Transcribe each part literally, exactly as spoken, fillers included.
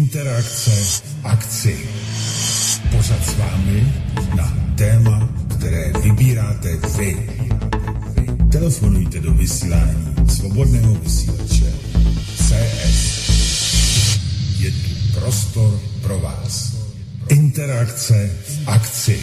Interakce v akci. Pořad s vámi na téma, které vybíráte vy. Telefonujte do vysílání Svobodného vysílače C S. Je tu prostor pro vás. Interakce v akci.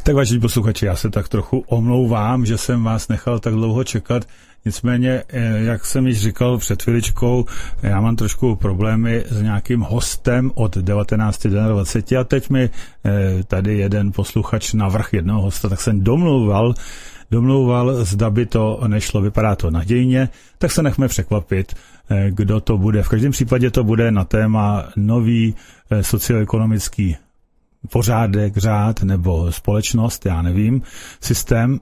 Tak vážení posluchači, já se tak trochu omlouvám, že jsem vás nechal tak dlouho čekat. Nicméně, jak jsem již říkal před chviličkou, já mám trošku problémy s nějakým hostem od devatenáct dvacet a teď mi tady jeden posluchač navrch jednoho hosta, tak jsem domlouval, domlouval, zda by to nešlo, vypadá to nadějně, tak se nechme překvapit, kdo to bude. V každém případě to bude na téma nový socioekonomický pořádek, řád nebo společnost, já nevím, systém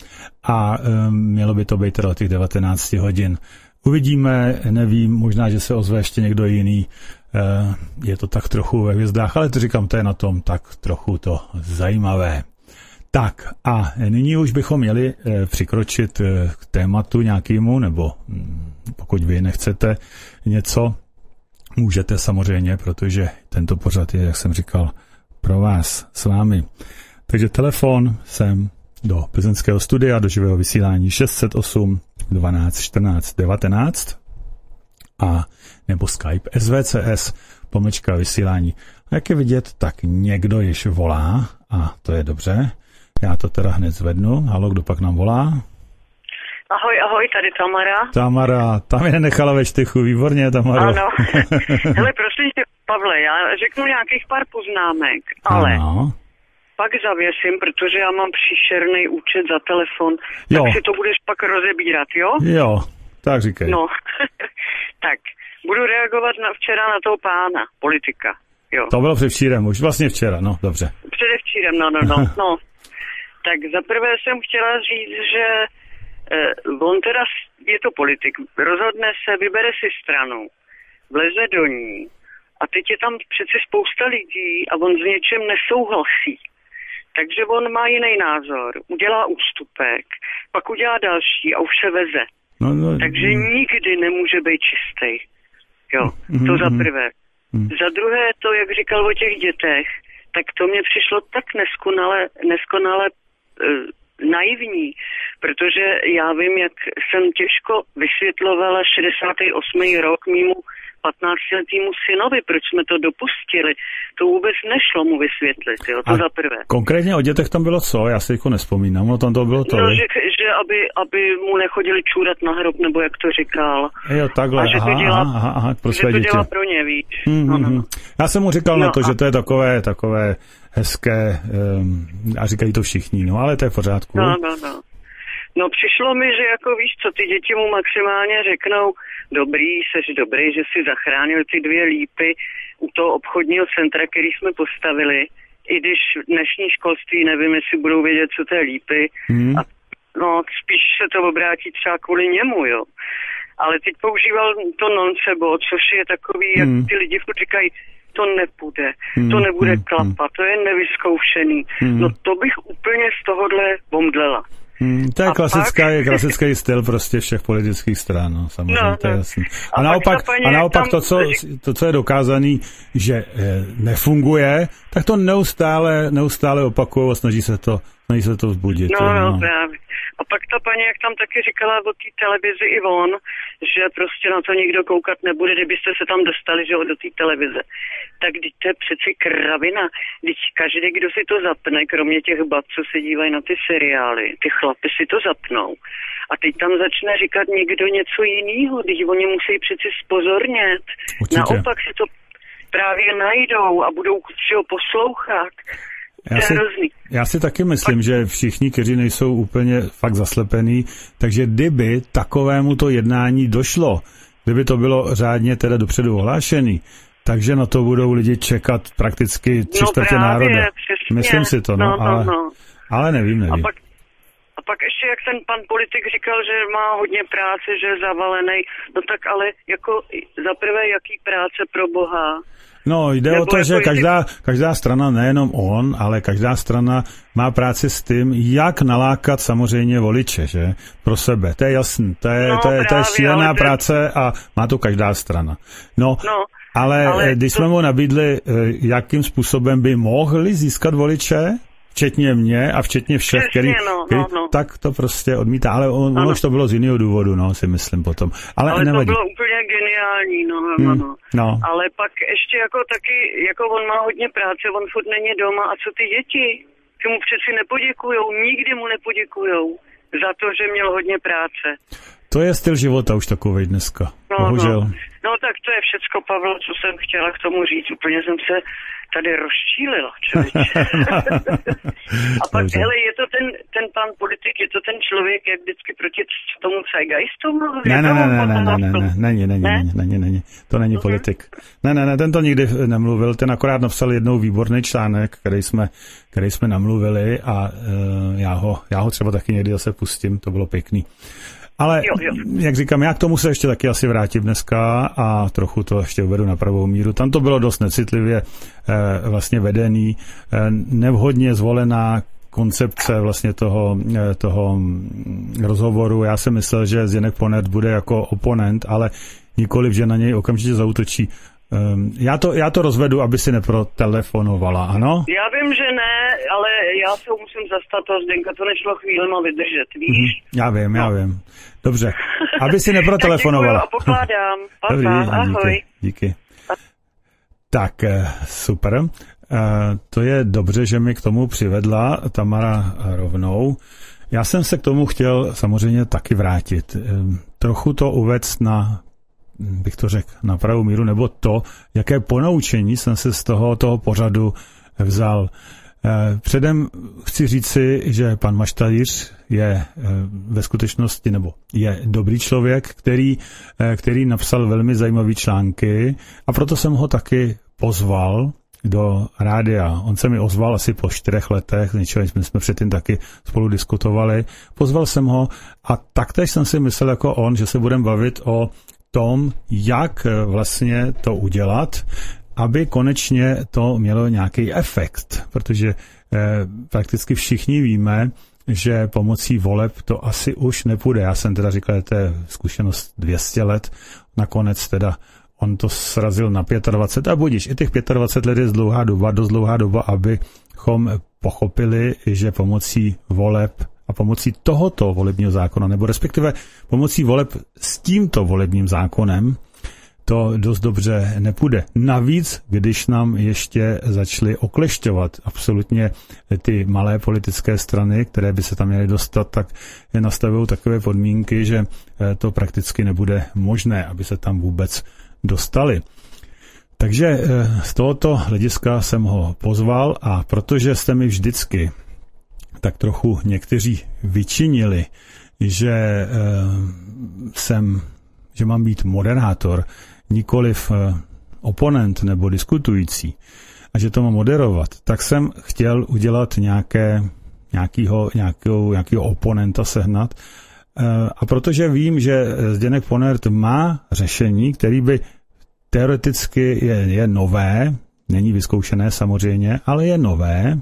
a um, mělo by to být teda těch devatenáct hodin. Uvidíme, nevím, možná, že se ozve ještě někdo jiný, uh, je to tak trochu ve hvězdách, ale to říkám, to je na tom tak trochu to zajímavé. Tak a nyní už bychom měli uh, přikročit uh, k tématu nějakému, nebo um, pokud vy nechcete něco, můžete samozřejmě, protože tento pořad je, jak jsem říkal, pro vás s vámi. Takže telefon sem do plzeňského studia, do živého vysílání šest set osm dvanáct čtrnáct devatenáct a nebo Skype S V C S pomlčka vysílání. A jak je vidět, tak někdo již volá a to je dobře. Já to teda hned zvednu. Halo, kdo pak nám volá? Ahoj, ahoj, tady Tamara. Tamara, tam je nechala ve štychu, výborně, Tamara. Ano. Hele, prosím tě, Pavle, já řeknu nějakých pár poznámek, ale ano. Pak zavěsím, protože já mám příšerný účet za telefon, tak jo. Si to budeš pak rozebírat, jo? Jo, tak říkej. No, tak, budu reagovat na včera na toho pána, politika, jo. To bylo předevčírem, už vlastně včera, no, dobře. Předevčírem, no, no, no, no. Tak zaprvé jsem chtěla říct, že eh, on teda, je to politik, rozhodne se, vybere si stranu, vleze do ní, a teď je tam přece spousta lidí a on s něčem nesouhlasí. Takže on má jiný názor, udělá ústupek, pak udělá další a už se veze. No, no, Takže no. nikdy nemůže být čistý. Jo, to za prvé. Za druhé to, jak říkal o těch dětech, tak to mně přišlo tak neskonale, neskonale uh, naivní, protože já vím, jak jsem těžko vysvětlovala šedesátý osmý rok mýmu patnáctiletýmu synovi, proč jsme to dopustili. To vůbec nešlo mu vysvětlit, jo, to a za prvé. Konkrétně o dětech tam bylo co? Já si jako nevzpomínám, no tam to bylo to. No, že, že aby, aby mu nechodili čůrat na hrob, nebo jak to říkal. Jo, takhle, a že aha, to dělá, aha, aha, pro že své to děti. dělá pro ně, víš. Hmm, no, no, no. Já jsem mu říkal no, na to, a... že to je takové, takové hezké, um, a říkají to všichni, no, ale to je v pořádku. No, no, no. No přišlo mi, že jako víš co, ty děti mu maximálně řeknou, dobrý, seš dobrý, že si zachránil ty dvě lípy u toho obchodního centra, který jsme postavili, i když dnešní školství nevím, jestli budou vědět, co to je lípy. Hmm. A no spíš se to obrátí třeba kvůli němu, jo. Ale teď používal to nocebo, což je takový, jak hmm. ty lidi říkají, to nepůjde, hmm. to nebude hmm. klapat, to je nevyzkoušený. Hmm. No to bych úplně z tohohle bomdlela. Hmm, to je klasická, je klasický styl prostě všech politických stran, no, samozřejmě, no, to je jasný. A, a naopak, a naopak to, co, to, co je dokázaný, že eh, nefunguje, tak to neustále, neustále opakují a snaží se to, snaží se to vzbudit. No, jo, no, no, právě. A pak ta paní, jak tam taky říkala o té televizi i on, že prostě na to nikdo koukat nebude, kdybyste se tam dostali, že do té televize. Tak to je přeci kravina. Teď každý, kdo si to zapne, kromě těch bab, co se dívají na ty seriály, ty chlapy si to zapnou. A teď tam začne říkat někdo něco jiného, teď oni musí přeci spozornět. Určitě. Naopak si to právě najdou a budou si ho poslouchat. Já si, já si taky myslím, že všichni, kteří nejsou úplně fakt zaslepení, takže kdyby takovému to jednání došlo, kdyby to bylo řádně teda dopředu ohlášený, takže na to budou lidi čekat prakticky tři čtvrtě no národa. Přesně. Myslím si to, no, no, no, ale, no. ale nevím, nevím. A pak, a pak ještě, jak ten pan politik říkal, že má hodně práce, že je zavalený, no tak ale jako za prvé, jaký práce pro Boha? No, jde Nebo o to, že každá, každá strana, nejenom on, ale každá strana má práci s tím, jak nalákat samozřejmě voliče, že? Pro sebe. To je jasný. To je, no, to je, právě, to je šílená ten... práce a má to každá strana. No, no ale, ale když to... jsme mu nabídli, jakým způsobem by mohli získat voliče, včetně mě a včetně všech, Přesně, který, no, který no, no. tak to prostě odmítá. Ale on, ono už to bylo z jiného důvodu, no, si myslím potom. Ale, ale nevadí. to bylo úplně geniální, no, no, hmm, no. no. Ale pak ještě jako taky, jako on má hodně práce, on furt není doma a co ty děti? mu přeci nepoděkujou, nikdy mu nepoděkujou za to, že měl hodně práce. To je styl života už takovej dneska, no, bohužel. No. no tak to je všecko, Pavel, co jsem chtěla k tomu říct. Úplně jsem se tady rozčílila, člověče. A pak, Dobře. hele, je to ten, ten pan politik, je to ten člověk, jak vždycky proti tomu Zeitgeistu mluví? Ne, ne, ne, ne, ne, ne, ne, ne, není, není, ne? není, není, není, to není Uh-huh. politik. Ne, ne, ne, ten to nikdy nemluvil, ten akorát napsal jednou výborný článek, který jsme, který jsme namluvili a uh, já, ho, já ho třeba taky někdy zase pustím, to bylo pěkný. Ale, jo, jo. jak říkám, já k tomu se ještě taky asi vrátím dneska a trochu to ještě uvedu na pravou míru. Tam to bylo dost necitlivě eh, vlastně vedený, eh, nevhodně zvolená koncepce vlastně toho, eh, toho rozhovoru. Já jsem myslel, že Zdeněk Ponert bude jako oponent, ale nikoliv, že na něj okamžitě zaútočí. Um, já, to, já to rozvedu, aby si neprotelefonovala, ano? Já vím, že ne, ale já se musím zastat toho Zdenka, to nešlo chvílema vydržet, víš? Mm, já vím, já vím. Dobře, aby si neprotelefonovala. Tak děkuju a pokládám. Pa, Dobrý, pa, ahoj. díky, díky. Tak, super. To je dobře, že mi k tomu přivedla Tamara rovnou. Já jsem se k tomu chtěl samozřejmě taky vrátit. Trochu to uvést na, bych to řekl, na pravou míru, nebo to, jaké ponaučení jsem se z toho, toho pořadu vzal. Předem chci říci, že pan Maštalíř je ve skutečnosti, nebo je dobrý člověk, který, který napsal velmi zajímavé články a proto jsem ho taky pozval do rádia. On se mi ozval asi po čtyřech letech, něčeho my jsme předtím taky spolu diskutovali. Pozval jsem ho a taktéž jsem si myslel jako on, že se budeme bavit o tom, jak vlastně to udělat, aby konečně to mělo nějaký efekt, protože eh, prakticky všichni víme, že pomocí voleb to asi už nepůjde. Já jsem teda říkal, že to je zkušenost dvě stě let, nakonec teda on to srazil na dvacet pět a budíš, i těch dvacet pět let je dlouhá doba, dost dlouhá doba, abychom pochopili, že pomocí voleb a pomocí tohoto volebního zákona, nebo respektive pomocí voleb s tímto volebním zákonem, to dost dobře nepůjde. Navíc, když nám ještě začaly oklešťovat absolutně ty malé politické strany, které by se tam měly dostat, tak je nastavují takové podmínky, že to prakticky nebude možné, aby se tam vůbec dostali. Takže z tohoto hlediska jsem ho pozval a protože jste mi vždycky tak trochu někteří vyčinili, že jsem, že mám být moderátor, nikoliv oponent nebo diskutující a že to mám moderovat, tak jsem chtěl udělat nějaké, nějakýho, nějakého, nějakého oponenta sehnat. A protože vím, že Zdeněk Ponert má řešení, který by teoreticky je, je nové, není vyzkoušené samozřejmě, ale je nové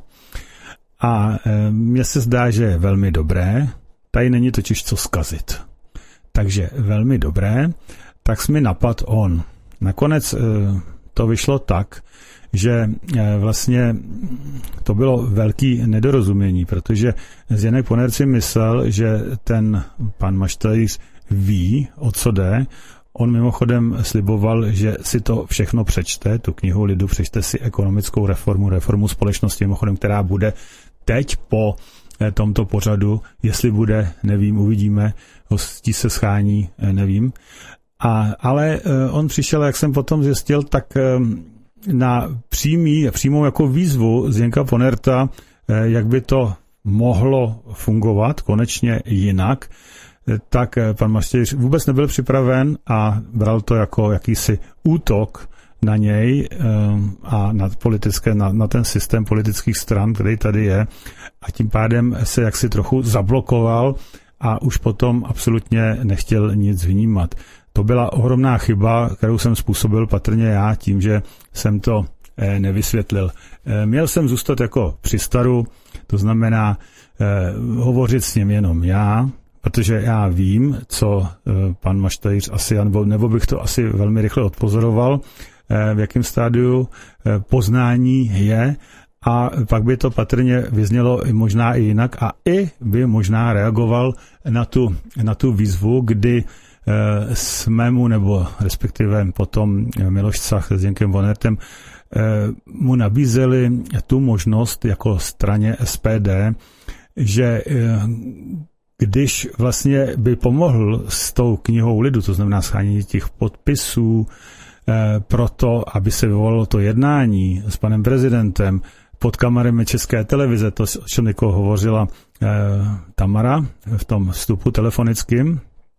a mně se zdá, že je velmi dobré. Tady není totiž co zkazit. Takže velmi dobré. Tak jsme napad on. Nakonec to vyšlo tak, že vlastně to bylo velký nedorozumění, protože Zdeněk Ponert si myslel, že ten pan Maštalíř ví, o co jde. On mimochodem sliboval, že si to všechno přečte, tu knihu lidu, přečte si ekonomickou reformu, reformu společnosti, mimochodem, která bude teď po tomto pořadu, jestli bude, nevím, uvidíme, hostí se schání, nevím. A, ale on přišel, jak jsem potom zjistil, tak na přímý, přímou jako výzvu Zdeňka Ponerta, jak by to mohlo fungovat konečně jinak, tak pan Maštalíř vůbec nebyl připraven a bral to jako jakýsi útok na něj a na, politické, na, na ten systém politických stran, který tady je, a tím pádem se jaksi trochu zablokoval a už potom absolutně nechtěl nic vnímat. To byla ohromná chyba, kterou jsem způsobil patrně já tím, že jsem to nevysvětlil. Měl jsem zůstat jako při staru, to znamená hovořit s ním jenom já, protože já vím, co pan Maštalíř asi, nebo, nebo bych to asi velmi rychle odpozoroval, v jakém stádiu poznání je, a pak by to patrně vyznělo možná i jinak a i by možná reagoval na tu, na tu výzvu, kdy jsme mu, nebo respektive potom Miloš Cach s Zdeňkem Ponertem mu nabízeli tu možnost jako straně S P D, že když vlastně by pomohl s tou knihou lidu, to znamená shánění těch podpisů, proto, aby se vyvolalo to jednání s panem prezidentem pod kamerami České televize, to, o čem jako hovořila eh, Tamara v tom vstupu telefonickým,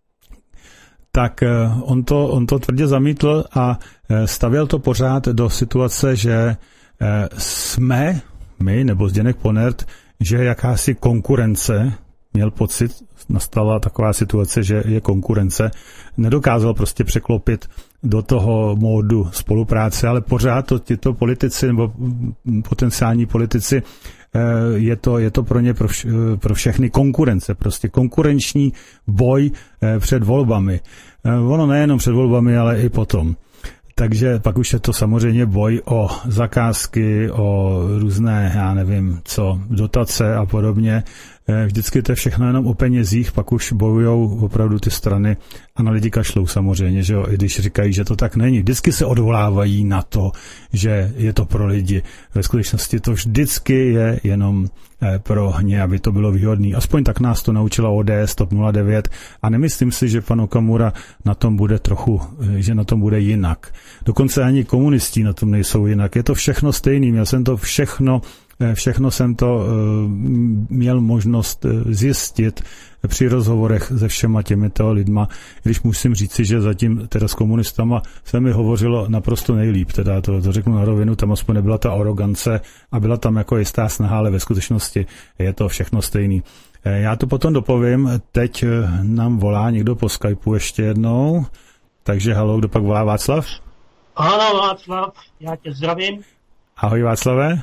tak eh, on, to, on to tvrdě zamítl a eh, stavěl to pořád do situace, že eh, jsme, my, nebo Zdeněk Ponert, že jakási konkurence, měl pocit, nastala taková situace, že je konkurence, nedokázal prostě překlopit do toho módu spolupráce, ale pořád to tyto politici nebo potenciální politici je to, je to pro ně pro, vš, pro všechny konkurence, prostě konkurenční boj před volbami. Ono nejenom před volbami, ale i potom. Takže pak už je to samozřejmě boj o zakázky, o různé, já nevím co, dotace a podobně. Vždycky to je všechno jenom o penězích, pak už bojujou opravdu ty strany a na lidi kašlou samozřejmě, že jo, i když říkají, že to tak není. Vždycky se odvolávají na to, že je to pro lidi. Ve skutečnosti to vždycky je jenom pro ně, aby to bylo výhodné. Aspoň tak nás to naučila O D S, TOP nula devět a nemyslím si, že pan Okamura na tom bude trochu, že na tom bude jinak. Dokonce ani komunisti na tom nejsou jinak. Je to všechno stejný. Měl jsem to všechno Všechno jsem to měl možnost zjistit při rozhovorech se všema těmito lidma, když musím říci, že zatím teda s komunistama se mi hovořilo naprosto nejlíp, teda to, to řeknu na rovinu, tam aspoň nebyla ta arogance a byla tam jako jistá snaha, ale ve skutečnosti je to všechno stejný. Já to potom dopovím, teď nám volá někdo po Skypeu ještě jednou, takže halo, kdo pak volá, Václav? Ano, Václav, já tě zdravím. Ahoj Václave.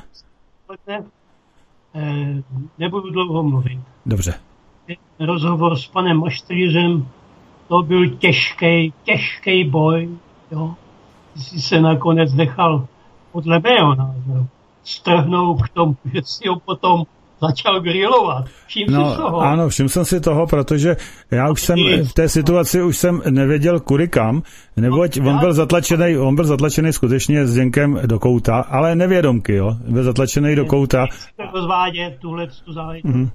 Nebudu dlouho mluvit. Dobře. Rozhovor s panem Maštýřem, to byl těžký, těžký boj, jo. Jsi se nakonec nechal, podle mého názoru, strhnout k tomu, že si ho potom začal grilovat. Všim no, si toho. Ano, všim jsem si toho, protože já už jsem v té situaci už jsem nevěděl kudy kam, neboť on byl zatlačený, on byl zatlačený skutečně s Děnkem do kouta, ale nevědomky, jo, byl zatlačený do kouta. Nechci rozvádět tuhle tu záležitost. Mm-hmm.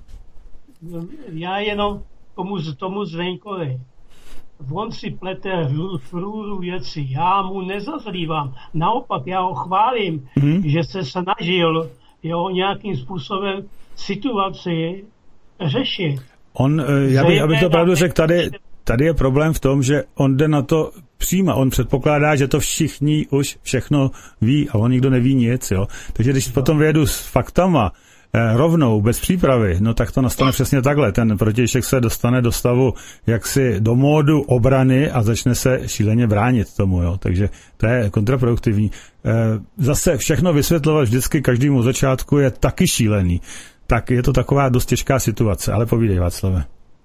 Já jenom tomu, tomu Zdenkovi. On si plete různou věci, já mu nezazlívám, naopak já ho chválím, mm-hmm. že se snažil jo, nějakým způsobem situaci řešit. On, já bych, abych to pravdu řekl, tady, tady je problém v tom, že on jde na to přímo. On předpokládá, že to všichni už všechno ví a on nikdo neví nic. Jo. Takže když potom vyjedu s faktama eh, rovnou, bez přípravy, no tak to nastane přesně takhle. Ten protějšek se dostane do stavu jaksi do módu obrany a začne se šíleně bránit tomu. Jo. Takže to je kontraproduktivní. Eh, zase všechno vysvětlovat vždycky každému začátku je taky šílený. Tak je to taková dost těžká situace, ale povídej, Václave.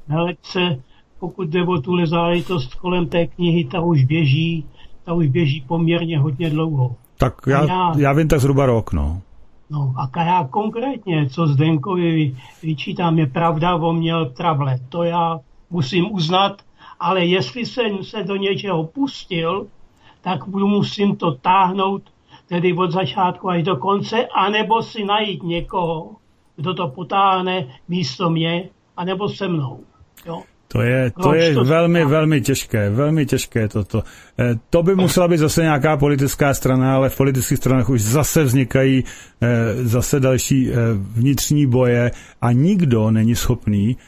Hele, pokud jde o tuhle záležitost kolem té knihy, ta už běží, ta už běží poměrně hodně dlouho. Tak já, já, já vím tak zhruba rok, no. No a já konkrétně, co Zdenkovi vyčítám, je pravda, on měl trable. To já musím uznat, ale jestli jsem se do něčeho pustil, tak musím to táhnout tedy od začátku až do konce, anebo si najít někoho, kdo to potáhne místo mě, anebo se mnou. Jo? To je, to je to velmi, stává. velmi těžké, velmi těžké toto. E, to by musela být zase nějaká politická strana, ale v politických stranách už zase vznikají e, zase další e, vnitřní boje a nikdo není schopný e,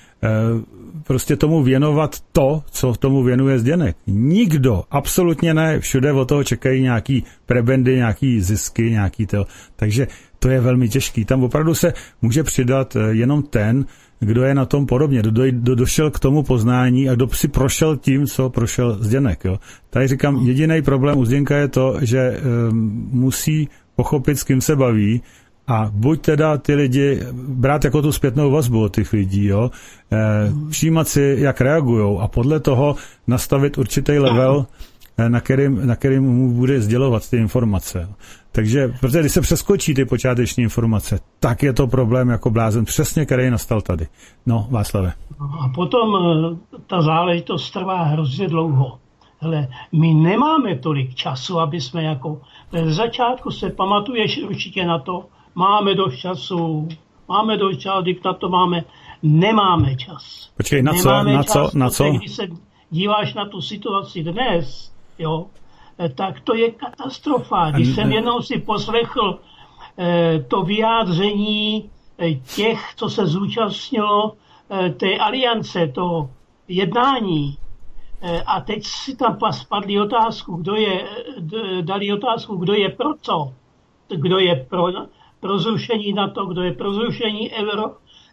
prostě tomu věnovat to, co tomu věnuje Zdeněk. Nikdo, absolutně ne, všude od toho čekají nějaký prebendy, nějaký zisky, nějaký to. Takže to je velmi těžký. Tam opravdu se může přidat jenom ten, kdo je na tom podobně, kdo, kdo došel k tomu poznání a kdo si prošel tím, co prošel Zdeněk. Jo. Tady říkám, jediný problém u Zdenka je to, že um, musí pochopit, s kým se baví a buď teda ty lidi brát jako tu zpětnou vazbu od těch lidí, jo, e, všímat si, jak reagujou a podle toho nastavit určitý level, na kterým, na kterým mu bude sdělovat ty informace. Takže, protože když se přeskočí ty počáteční informace, tak je to problém jako blázen, přesně který nastal tady. No, Václave. A potom ta záležitost trvá hrozně dlouho. hele, my nemáme tolik času, aby jsme jako, v začátku se pamatuješ určitě na to, máme dost času, máme dost času, když na to máme, nemáme čas. Počkej, na co, nemáme na čas, co, na co? Když se díváš na tu situaci dnes, jo, tak to je katastrofa. Když jsem jednou si poslechl eh, to vyjádření eh, těch, co se zúčastnilo eh, té aliance, to jednání, eh, a teď si tam spadli otázku, kdo je, d, dali otázku, kdo je pro co, kdo je pro, pro zrušení NATO, kdo je pro zrušení Euro,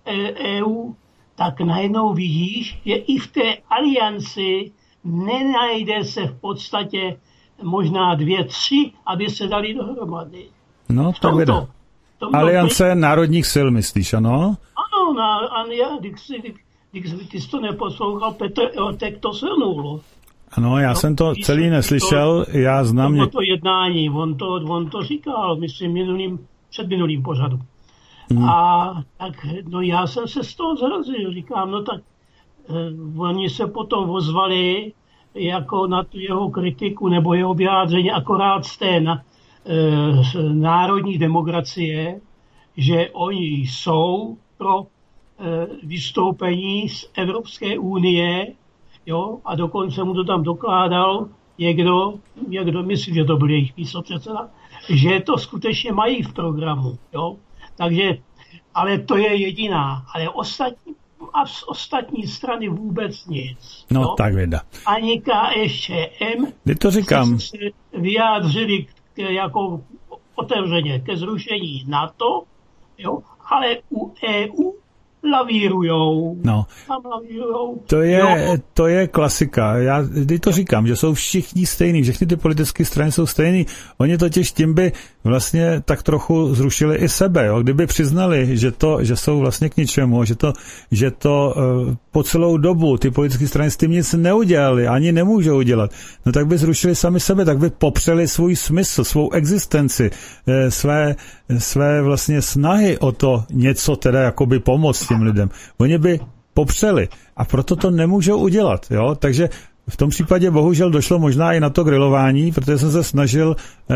E U, tak najednou vidíš, že i v té alianci nenajde se v podstatě možná dvě, tři, aby se dali dohromady. No, to bude. Aliance teď... národních sil, myslíš, ano? Ano, na, an, já, když, když, když ty jsi to neposlouchal, Petr Otek to shrnul. Ano, já no, jsem to celý neslyšel, to, já znám... To, to jednání, on to, on to říkal, myslím, minulým, před minulým pořadu. Hmm. A tak, no já jsem se z toho zrazil, říkám, no tak eh, oni se potom ozvali jako na tu jeho kritiku nebo jeho vyjádření akorát z té na, e, z národní demokracie, že oni jsou pro e, vystoupení z Evropské unie, jo, a dokonce mu to tam dokládal někdo, někdo, myslím, že to byl jejich místopředseda, že to skutečně mají v programu, jo. Takže, ale to je jediná, ale ostatní a z ostatní strany vůbec nic. No, no? Tak věda. Ani K S Č M Kdy to říkám? se vyjádřili k, jako otevřeně ke zrušení NATO, jo, ale u E U lavírujou. No. Tam lavírujou. To je, to je klasika. Já kdy to říkám, že jsou všichni stejný, všechny ty politické strany jsou stejný. Oni totiž tím by vlastně tak trochu zrušili i sebe, jo? Kdyby přiznali, že to, že jsou vlastně k ničemu, že to, že to uh, po celou dobu ty politické strany s tím nic neudělali, ani nemůžou udělat, no tak by zrušili sami sebe, tak by popřeli svůj smysl, svou existenci, eh, své, své vlastně snahy o to něco teda jakoby pomoct těm lidem. Oni by popřeli a proto to nemůžou udělat, jo, takže v tom případě bohužel došlo možná i na to grilování, protože jsem se snažil,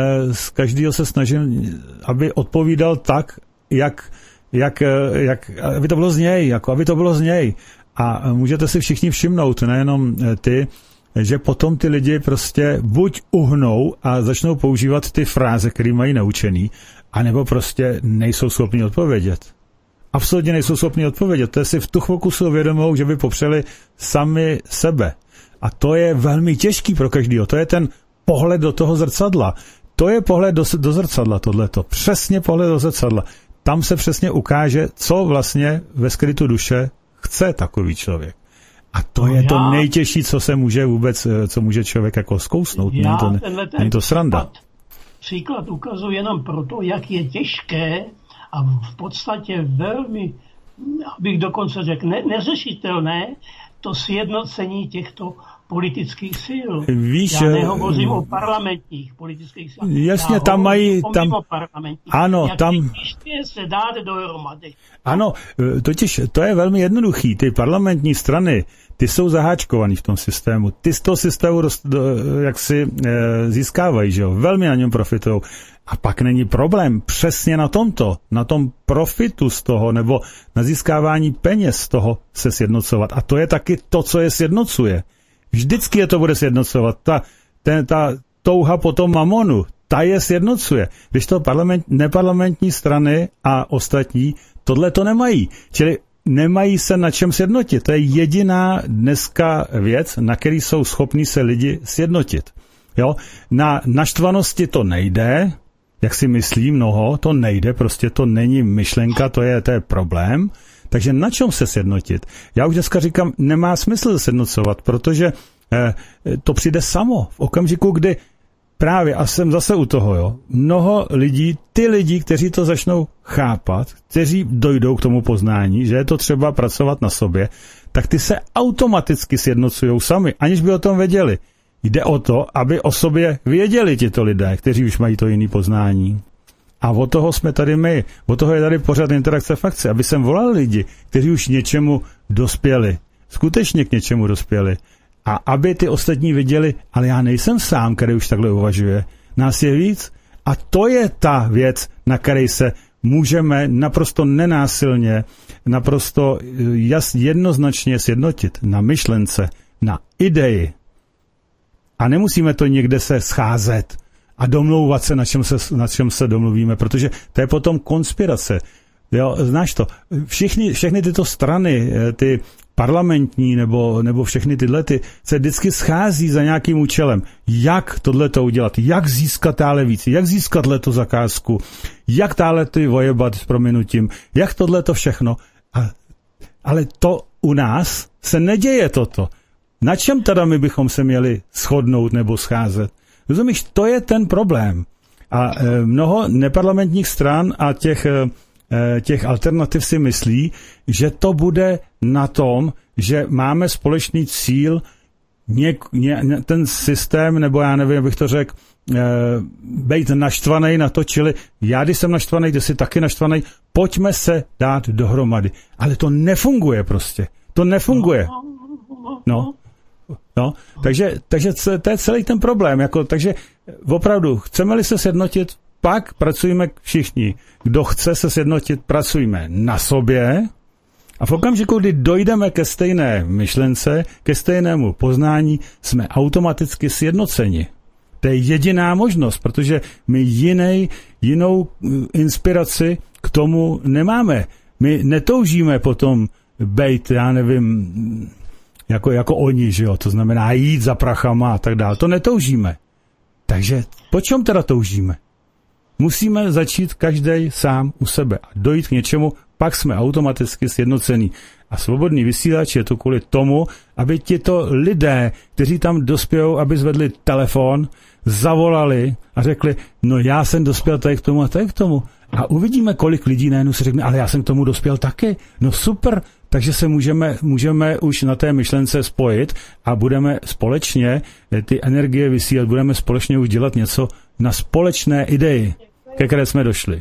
z každého se snažil, aby odpovídal tak, jak, jak, jak, aby to bylo z něj, jako aby to bylo z něj. A můžete si všichni všimnout, nejenom ty, že potom ty lidi prostě buď uhnou a začnou používat ty fráze, které mají naučený, anebo prostě nejsou schopni odpovědět. Absolutně nejsou schopni odpovědět. To je si v tu chvilku si uvědomou, že by popřeli sami sebe. A to je velmi těžký pro každýho. To je ten pohled do toho zrcadla. To je pohled do, do zrcadla, tohleto. Přesně pohled do zrcadla. Tam se přesně ukáže, co vlastně ve skrytu duše chce takový člověk. A to je to nejtěžší, co se může vůbec, co může člověk jako zkousnout. Není to, není to sranda. Příklad ukazuji jenom proto, jak je těžké a v podstatě velmi, abych dokonce řekl, ne, neřešitelné to sjednocení těchto politických sil. Víš, já nehovořím o parlamentních politických sil. Jasně, tam mají... Tam, ano, jak tam... se dát dohromady. Ano, totiž to je velmi jednoduchý. Ty parlamentní strany, ty jsou zaháčkovaný v tom systému. Ty z toho systému jak si e, získávají, že jo? Velmi na něm profitují. A pak není problém přesně na tomto, na tom profitu z toho, nebo na získávání peněz z toho se sjednocovat. A to je taky to, co je sjednocuje. Vždycky je to bude sjednocovat. Ta, ten, ta touha po tom mamonu, ta je sjednocuje. Když to parlament, neparlamentní strany a ostatní tohle to nemají. Čili nemají se na čem sjednotit. To je jediná dneska věc, na který jsou schopní se lidi sjednotit. Jo? Na naštvanosti to nejde, jak si myslí mnoho, to nejde, prostě to není myšlenka, to je, to je problém. Takže na čem se sjednotit? Já už dneska říkám, nemá smysl sjednocovat, protože eh, to přijde samo v okamžiku, kdy právě, a jsem zase u toho, jo, mnoho lidí, ty lidi, kteří to začnou chápat, kteří dojdou k tomu poznání, že je to třeba pracovat na sobě, tak ty se automaticky sjednocujou sami, aniž by o tom věděli. Jde o to, aby o sobě věděli tito lidé, kteří už mají to jiné poznání. A od toho jsme tady my, od toho je tady pořád interakce v akci, aby sem volali lidi, kteří už něčemu dospěli, skutečně k něčemu dospěli. A aby ty ostatní viděli, ale já nejsem sám, který už takhle uvažuje. Nás je víc. A to je ta věc, na které se můžeme naprosto nenásilně, naprosto jas, jednoznačně sjednotit na myšlence, na ideji. A nemusíme to někde se scházet a domlouvat se, na čem se, na čem se domluvíme, protože to je potom konspirace. Jo, znáš to, všichni, všechny tyto strany, ty parlamentní nebo, nebo všechny tyhle ty, se vždycky schází za nějakým účelem. Jak tohleto udělat? Jak získat tále víc? Jak získat leto zakázku? Jak tále ty vojebat s prominutím? Jak tohleto všechno? A, ale to u nás se neděje toto. Na čem teda my bychom se měli shodnout nebo scházet? Rozumíš, to je ten problém. A e, mnoho neparlamentních stran a těch, e, těch alternativ si myslí, že to bude na tom, že máme společný cíl, něk, ně, ten systém, nebo já nevím, abych to řekl, e, být naštvaný na to, čili já, když jsem naštvaný, ty jsi taky naštvaný, pojďme se dát dohromady. Ale to nefunguje prostě. To nefunguje. No. No, takže, takže to je celý ten problém. Jako, takže opravdu, chceme-li se sjednotit, pak pracujeme všichni. Kdo chce se sjednotit, pracujeme na sobě a v okamžiku, kdy dojdeme ke stejné myšlence, ke stejnému poznání, jsme automaticky sjednoceni. To je jediná možnost, protože my jinej, jinou inspiraci k tomu nemáme. My netoužíme potom bejt, já nevím, Jako, jako oni, že jo, to znamená jít za prachama a tak dále. To netoužíme. Takže po čem teda toužíme? Musíme začít každý sám u sebe a dojít k něčemu, pak jsme automaticky sjednocení. A svobodný vysílač je to kvůli tomu, aby tito lidé, kteří tam dospějou, aby zvedli telefon, zavolali a řekli, no já jsem dospěl tady k tomu a tady k tomu. A uvidíme, kolik lidí najednou si řekne, ale já jsem k tomu dospěl taky. No super, takže se můžeme, můžeme už na té myšlence spojit a budeme společně ty energie vysílat, budeme společně už dělat něco na společné ideji, ke které jsme došli.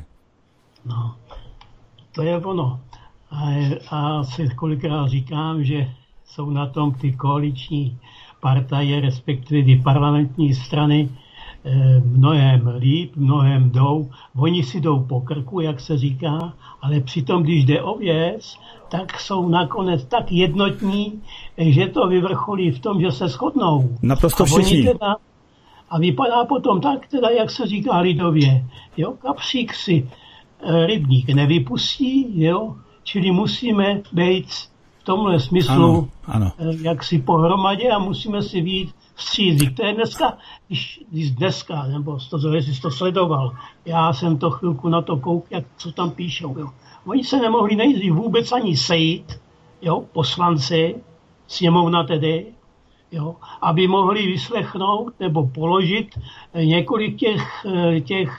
No, to je ono. A, a si kolikrát říkám, že jsou na tom ty koaliční partaje, respektive ty parlamentní strany, mnohem líp, mnohem jdou. Oni si jdou po krku, jak se říká, ale přitom, když jde o věc, tak jsou nakonec tak jednotní, že to vyvrcholí v tom, že se shodnou. Naprosto všichni. Teda, a vypadá potom tak, teda, jak se říká lidově, jo, kapřík si rybník nevypustí, jo, čili musíme být v tomhle smyslu ano, ano. jaksi pohromadě a musíme si vyjít vstřízí. To je dneska, když, když dneska, nebo to, jestli jsi to sledoval, já jsem to chvilku na to koukal, jak co tam píšou. Jo. Oni se nemohli nejdřív vůbec ani sejít, jo, poslanci, sněmovna tedy, jo, aby mohli vyslechnout nebo položit několik těch, těch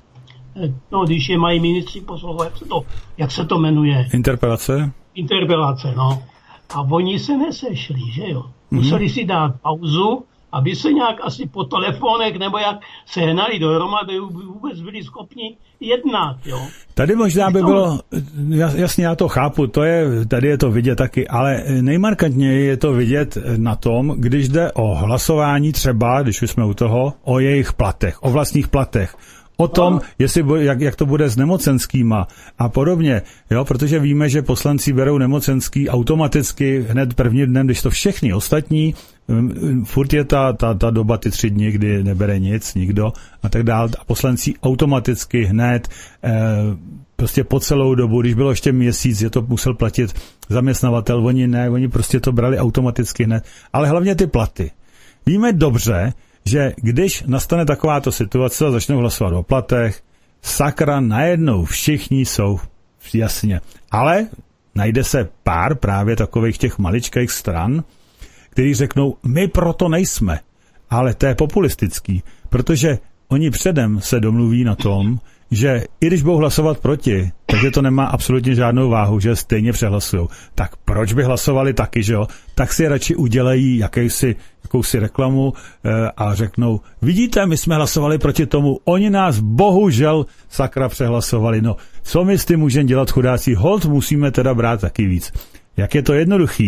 no, když je mají ministři poslouchat, jak se to, jak se to jmenuje? Interpelace? Interpelace, no. A oni se nesešli, že jo. Museli si dát pauzu, aby se nějak asi po telefonech nebo jak se hnali dohromady, vůbec byli schopni jednat, jo. Tady možná by bylo, jasně já to chápu, to je, tady je to vidět taky, ale nejmarkantněji je to vidět na tom, když jde o hlasování třeba, když už jsme u toho, o jejich platech, o vlastních platech. O tom, no. jestli, jak, jak to bude s nemocenskýma a podobně, jo, protože víme, že poslanci berou nemocenský automaticky hned prvním dnem, když to všechny ostatní, furt je ta, ta, ta doba ty tři dny, kdy nebere nic, nikdo a tak dále, a poslanci automaticky hned, eh, prostě po celou dobu, když bylo ještě měsíc, je to musel platit zaměstnavatel, oni ne, oni prostě to brali automaticky hned, ale hlavně ty platy. Víme dobře, že když nastane takováto situace a začnou hlasovat o platech, sakra, najednou všichni jsou jasně. Ale najde se pár právě takových těch maličkých stran, kteří řeknou, my proto nejsme. Ale to je populistický, protože oni předem se domluví na tom, že i když budou hlasovat proti, takže to nemá absolutně žádnou váhu, že stejně přehlasujou. Tak proč by hlasovali taky, že jo? Tak si radši udělají jakýsi, jakousi reklamu e, a řeknou, vidíte, my jsme hlasovali proti tomu, oni nás bohužel sakra přehlasovali. No, co my s tím můžeme dělat, chudáci? Hold musíme teda brát taky víc. Jak je to jednoduchý?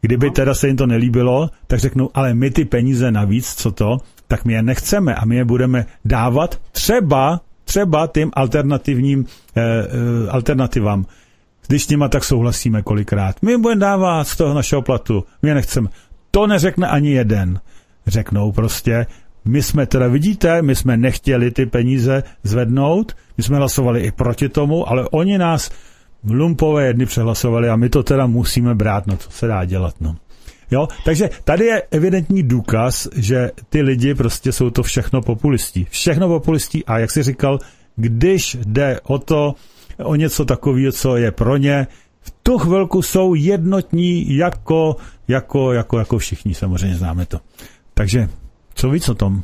Kdyby teda se jim to nelíbilo, tak řeknou, ale my ty peníze navíc, co to, tak my je nechceme a my je budeme dávat třeba, třeba tím alternativním eh, eh, alternativám. Když s nima tak souhlasíme kolikrát. My jim budeme dávat z toho našeho platu, my je nechceme. To neřekne ani jeden. Řeknou prostě, my jsme teda, vidíte, my jsme nechtěli ty peníze zvednout, my jsme hlasovali i proti tomu, ale oni nás lumpové jedny přehlasovali a my to teda musíme brát, no co se dá dělat, no. Jo, takže tady je evidentní důkaz, že ty lidi prostě jsou to všechno populisti. Všechno populisti a jak jsi říkal, když jde o to, o něco takového, co je pro ně, v tu chvilku jsou jednotní jako, jako, jako, jako všichni, samozřejmě známe to. Takže, co víc o tom?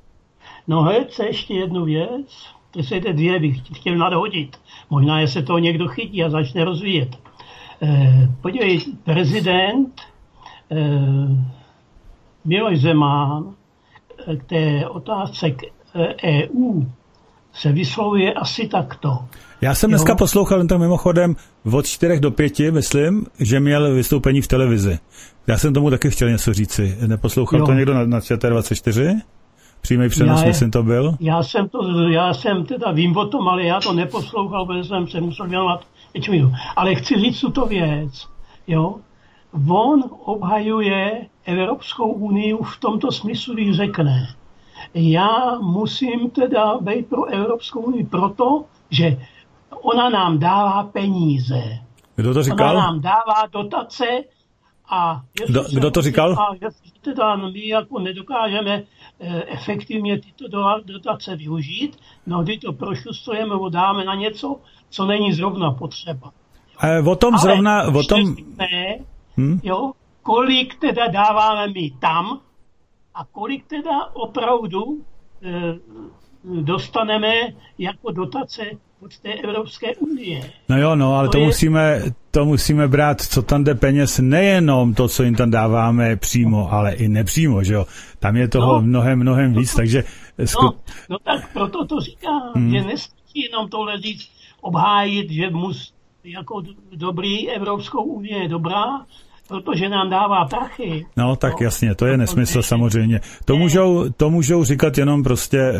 No hejce, ještě jednu věc, to se ty dvě bych chtěl nadhodit. Možná, že se to někdo chytí a začne rozvíjet. Eh, podívej, prezident eh, Miloš Zeman k té otázce k E U se vyslovuje asi takto. Já jsem jo. dneska poslouchal jen tam mimochodem od čtyřech do pěti, myslím, že měl vystoupení v televizi. Já jsem tomu taky chtěl něco říci. Neposlouchal jo. to někdo na, na Č T dvacet čtyři? Přímý přenos, já, myslím, to byl? Já jsem, to, já jsem teda vím o tom, ale já to neposlouchal, protože jsem se musel věnovat něčemu. Ale chci říct tuto věc. Jo? On obhajuje Evropskou unii v tomto smyslu, když řekne, já musím teda být pro Evropskou unii proto, že ona nám dává peníze. Kdo to říkal? Ona nám dává dotace a kdo, kdo to říkal? A jestli teda my jako nedokážeme eh, efektivně tyto dotace využít, no kdy to prošustrujeme, dáme na něco, co není zrovna potřeba. E, o tom ale zrovna, o tom... Ne, hmm? jo, kolik teda dáváme my tam a kolik teda opravdu eh, dostaneme jako dotace od té Evropské unie. No jo, no, ale to, to, je... musíme, to musíme brát, co tam jde peněz, nejenom to, co jim tam dáváme přímo, ale i nepřímo, že jo. Tam je toho no, mnohem, mnohem víc, no, takže... Sku... No, no tak proto to říkám, hmm. že nestačí jenom tohle říct, obhájit, že mus, jako dobrý Evropskou unie je dobrá, protože nám dává prachy. No, tak no, jasně, to je nesmysl samozřejmě. To můžou, to můžou říkat jenom prostě eh,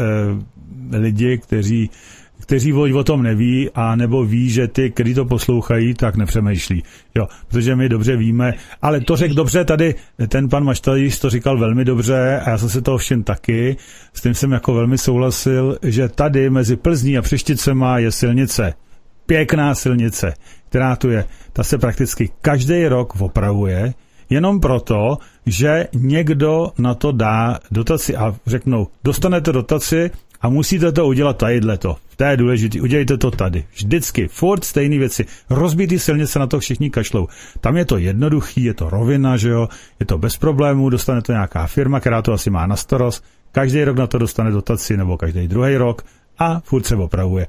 lidi, kteří kteří o tom neví, a nebo ví, že ty, kteří to poslouchají, tak nepřemýšlí. Jo, protože my dobře víme, ale to řekl dobře tady, ten pan Maštalíš to říkal velmi dobře a já jsem se toho všem taky, s tím jsem jako velmi souhlasil, že tady mezi Plzní a Přešticema je silnice. Pěkná silnice, která tu je. Ta se prakticky každý rok opravuje, jenom proto, že někdo na to dá dotaci a řeknou, dostanete dotaci a musíte to udělat tadyhleto. To je důležité, udělejte to tady. Vždycky, furt stejné věci. Rozbitý silnice, na to všichni kašlou. Tam je to jednoduchý, je to rovina, že jo, je to bez problémů, dostane to nějaká firma, která to asi má na starost. Každý rok na to dostane dotaci, nebo každý druhý rok a furt se opravuje.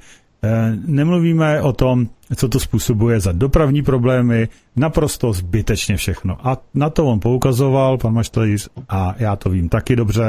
Nemluvíme o tom, co to způsobuje za dopravní problémy, naprosto zbytečně všechno. A na to on poukazoval, pan Maštalíř, a já to vím taky dobře.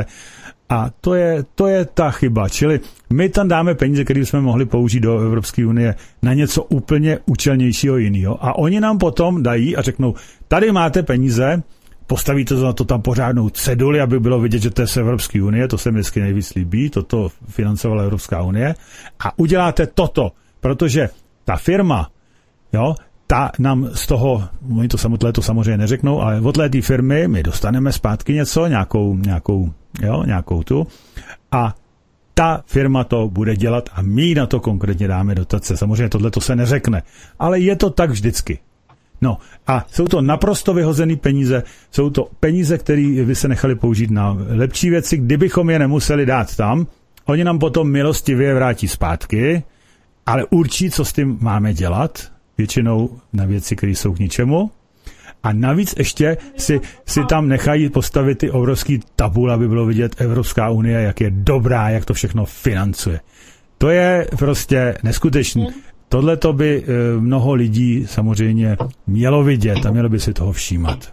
A to je, to je ta chyba. Čili my tam dáme peníze, které jsme mohli použít do Evropské unie na něco úplně účelnějšího jiného. A oni nám potom dají a řeknou, tady máte peníze, postavíte za to tam pořádnou ceduli, aby bylo vidět, že to je z Evropské unie, to se mi vždycky nejvíc líbí, toto financovala Evropská unie, a uděláte toto, protože ta firma, jo, ta nám z toho, oni to samotné to samozřejmě neřeknou, ale od té firmy my dostaneme zpátky něco, nějakou, nějakou, jo, nějakou tu, a ta firma to bude dělat a my na to konkrétně dáme dotace. Samozřejmě tohle to se neřekne, ale je to tak vždycky. No a jsou to naprosto vyhozený peníze, jsou to peníze, které by se nechali použít na lepší věci, kdybychom je nemuseli dát tam, oni nám potom milostivě vrátí zpátky, ale určí, co s tím máme dělat, většinou na věci, které jsou k ničemu, a navíc ještě si, si tam nechají postavit ty obrovský tabule, aby bylo vidět Evropská unie, jak je dobrá, jak to všechno financuje. To je prostě neskutečný. Tohle to by mnoho lidí samozřejmě mělo vidět a mělo by si toho všímat.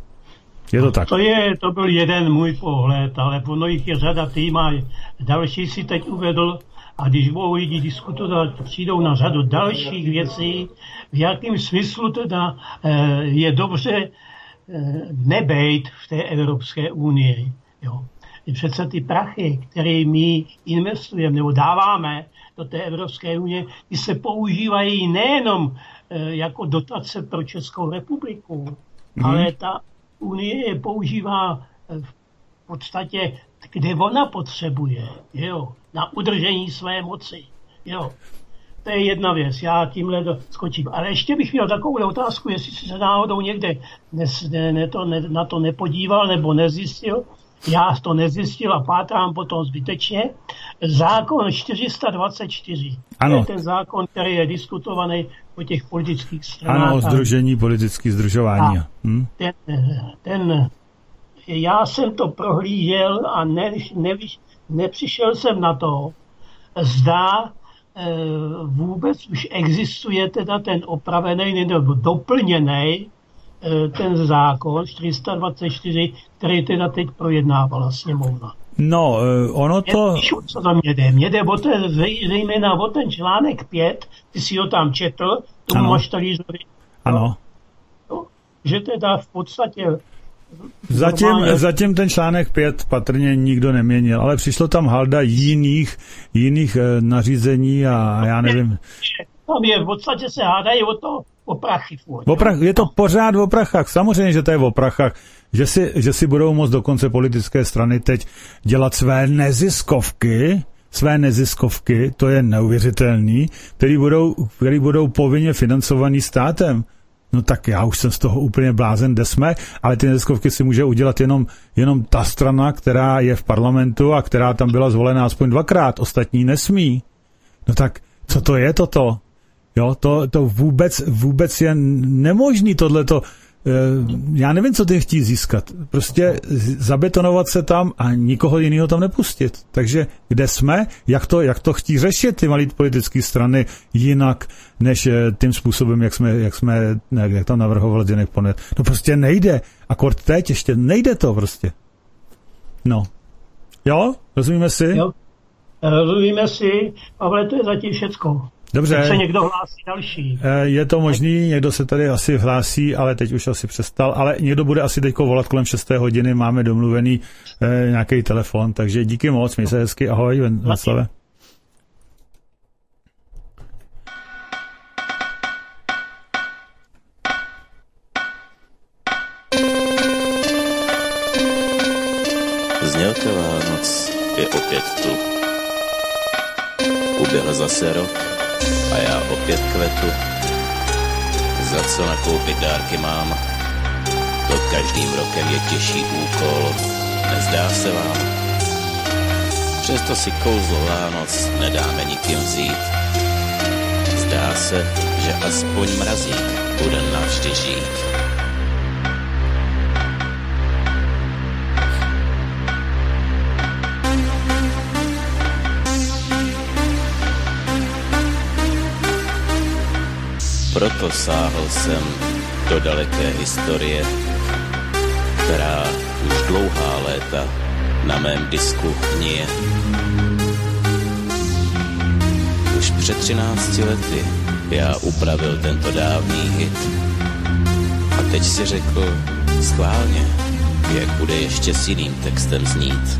Je to tak? To, je, to byl jeden můj pohled, ale ono jich je řada týma. Další si teď uvedl, a když budou lidi diskutovat, přijdou na řadu dalších věcí, v jakém smyslu teda je dobře nebejt v té Evropské unii. Jo. Přece ty prachy, které my investujeme nebo dáváme do té Evropské unie, ty se používají nejenom jako dotace pro Českou republiku, mm. ale ta unie je používá v podstatě, kde ona potřebuje, jo, na udržení své moci. Jo. To je jedna věc, já tímhle skočím. Ale ještě bych měl takovou otázku, jestli si se náhodou někde nes, ne, ne to, ne, na to nepodíval nebo nezjistil. Já to nezjistil a pátrám potom zbytečně. Zákon čtyři sta dvacet čtyři. Ano. To je ten zákon, který je diskutovaný o těch politických stranách. Ano, o sdružení politických združování. Hm? Ten, ten, já jsem to prohlížel a ne, ne, nepřišel jsem na to, zda e, vůbec už existuje teda ten opravený nebo doplněný e, ten zákon čtyři sta dvacet čtyři, který teda teď projednávala sněmovna. No, ono to... Píšu, co tam mě jde. Mě jde o ten, zejména o ten článek pět, ty si ho tam četl, tomu Maštalířovi. Ano. No, že teda v podstatě... Zatím, normálně... zatím ten článek pět patrně nikdo neměnil, ale přišlo tam halda jiných, jiných e, nařízení a já nevím... Tam je, v podstatě se hádají o to, o prachy. O prach, je to pořád o prachách, samozřejmě, že to je o prachách, že si, že si budou moct dokonce politické strany teď dělat své neziskovky, své neziskovky, to je neuvěřitelný, který budou, který budou povinně financovaný státem. No tak já už jsem z toho úplně blázen, kde jsme, ale ty neziskovky si může udělat jenom, jenom ta strana, která je v parlamentu a která tam byla zvolená aspoň dvakrát, ostatní nesmí. No tak co to je toto? Jo, to, to vůbec, vůbec je nemožný tohleto. Já nevím, co ty chtí získat. Prostě zabetonovat se tam a nikoho jiného tam nepustit. Takže kde jsme, jak to, jak to chtí řešit ty malé politické strany jinak, než tím způsobem, jak jsme, jak jsme, ne, jak tam navrhoval Zdeněk Poner. No prostě nejde. Akord teď ještě nejde to prostě. No. Jo? Rozumíme si? Jo. Rozumíme si, ale to je zatím všecko. Dobře. Tak se někdo hlásí další. Je to možný, někdo se tady asi hlásí, ale teď už asi přestal, ale někdo bude asi teďko volat kolem šesté hodiny, máme domluvený eh, nějaký telefon, takže díky moc, měj se hezky, ahoj, Václave. Znělka Vánoc je opět tu. Uběhl zase rok a já opět kvetu. Za co nakoupit dárky mám, to každým rokem je těžší úkol, nezdá se vám? Přesto si kouzlo Vánoc nedáme nikým vzít. Zdá se, že aspoň mrazík bude navždy žít. Proto sáhl jsem do daleké historie, která už dlouhá léta na mém disku hníje. Už před třinácti lety já upravil tento dávný hit. A teď si řekl schválně, jak bude ještě s jiným textem znít.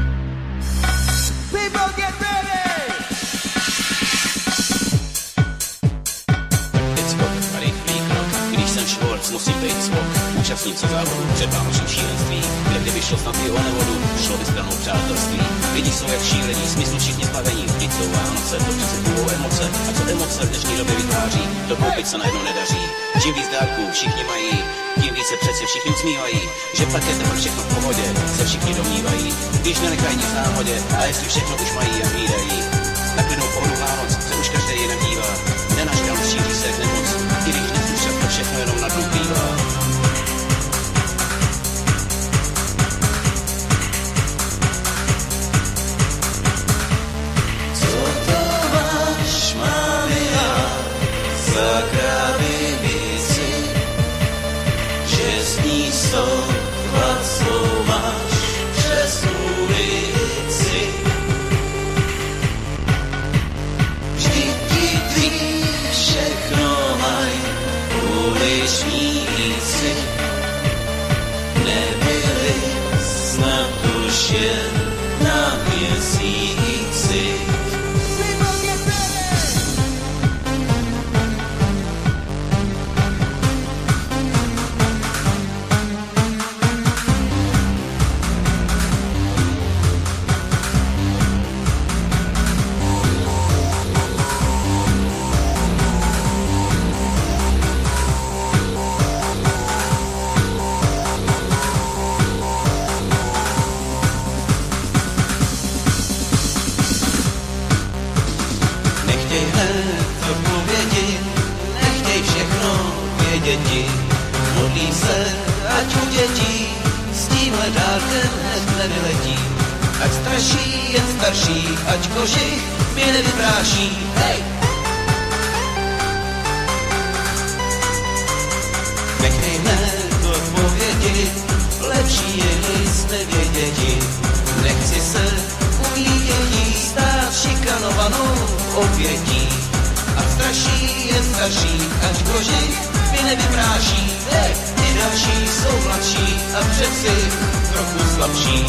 Musím být svok, účastníci závodu před vánočním šílenství, kde kdyby šlo snad i o nevodu, šlo by stranou přátelství. Lidi jsou jak šílení, smyslu všichni zbavení, vždyť jsou Vánoce, to přece budou emoce. A co emoce v dnešní době vytváří, to koupit se najednou nedaří. Čím víc dárků všichni mají, tím více přece všichni usmívají, že pak je teprve všechno v pohodě, se všichni domnívají. Když nenechají nic v náhodě, a jestli všechno už mají a hlídají. Na klidnou pohodu Vánoc se už každý jinak dívá, nenažral šíří se jak nemoc, i když dnes už to všechno jenom na dnu bývá. Co to máš, mámi, za krabici, že z ní soudvat svou máš přes ulici. Vždyť ti tví všechno mají uličníci, oběti. Modlím se, ať u dětí s tímhle dárkem hned nevyletí. Ať straší jen starší, ať kožich mě nevypráší. Hej! Nechej hned odpovědi, lepší je nic nevěděti. Nechci se u mých dětí stát šikanovanou obětí. Ať straší jen starší, ať kožich mě nevypráší. Hej! Ty další jsou mladší a přeci trochu slabší.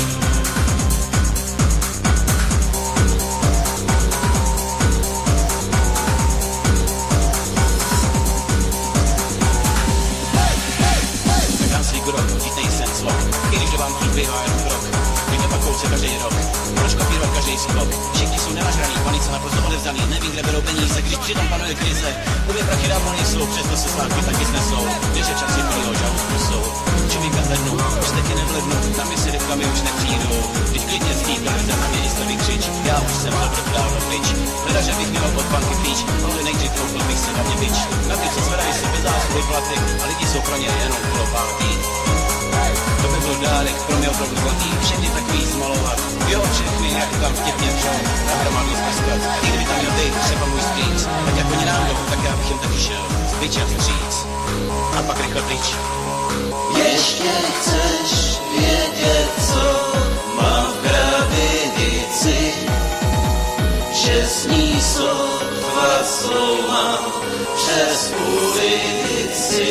I když do vám přibývá jen krok, vyjde pak kouce každý rok, proč kopírovat každý skok, všichni jsou nenažraný, panice naprosto odevzdaný, nevím, kde berou peníze, když přitom panuje krize, ubě prachy dávno nejsou, přesto se svátky taky snesou, když je časy plnýho žalu zkusou, člověka zvednu, už taky nevlednu, tam mi si rybkami už nepřijdou, když klidně stípil, za na mě jistě vykřič, já už jsem to proto dávno pryč, hleda, že bych měl od banky klíč, ale nejdřív koupil bych se na mě bič, na ty, co zvedají si bez zásluhy platy, a lidi jsou pro ně jenom kulopátí. To by byl dárek pro mě opravdu zlatý, všechny takový zmalovat. Jo, všechny, jak tam vtipně všem, na hromadu zpraskat. I kdyby tam měl ty, třeba můj strýc, tak jak oni náhodou, tak já bych jim taky šel, zbyčem vstříc. A pak rychle pryč. Ještě chceš vědět, co mám v krabici, že s ní sotva sloumám přes ulici.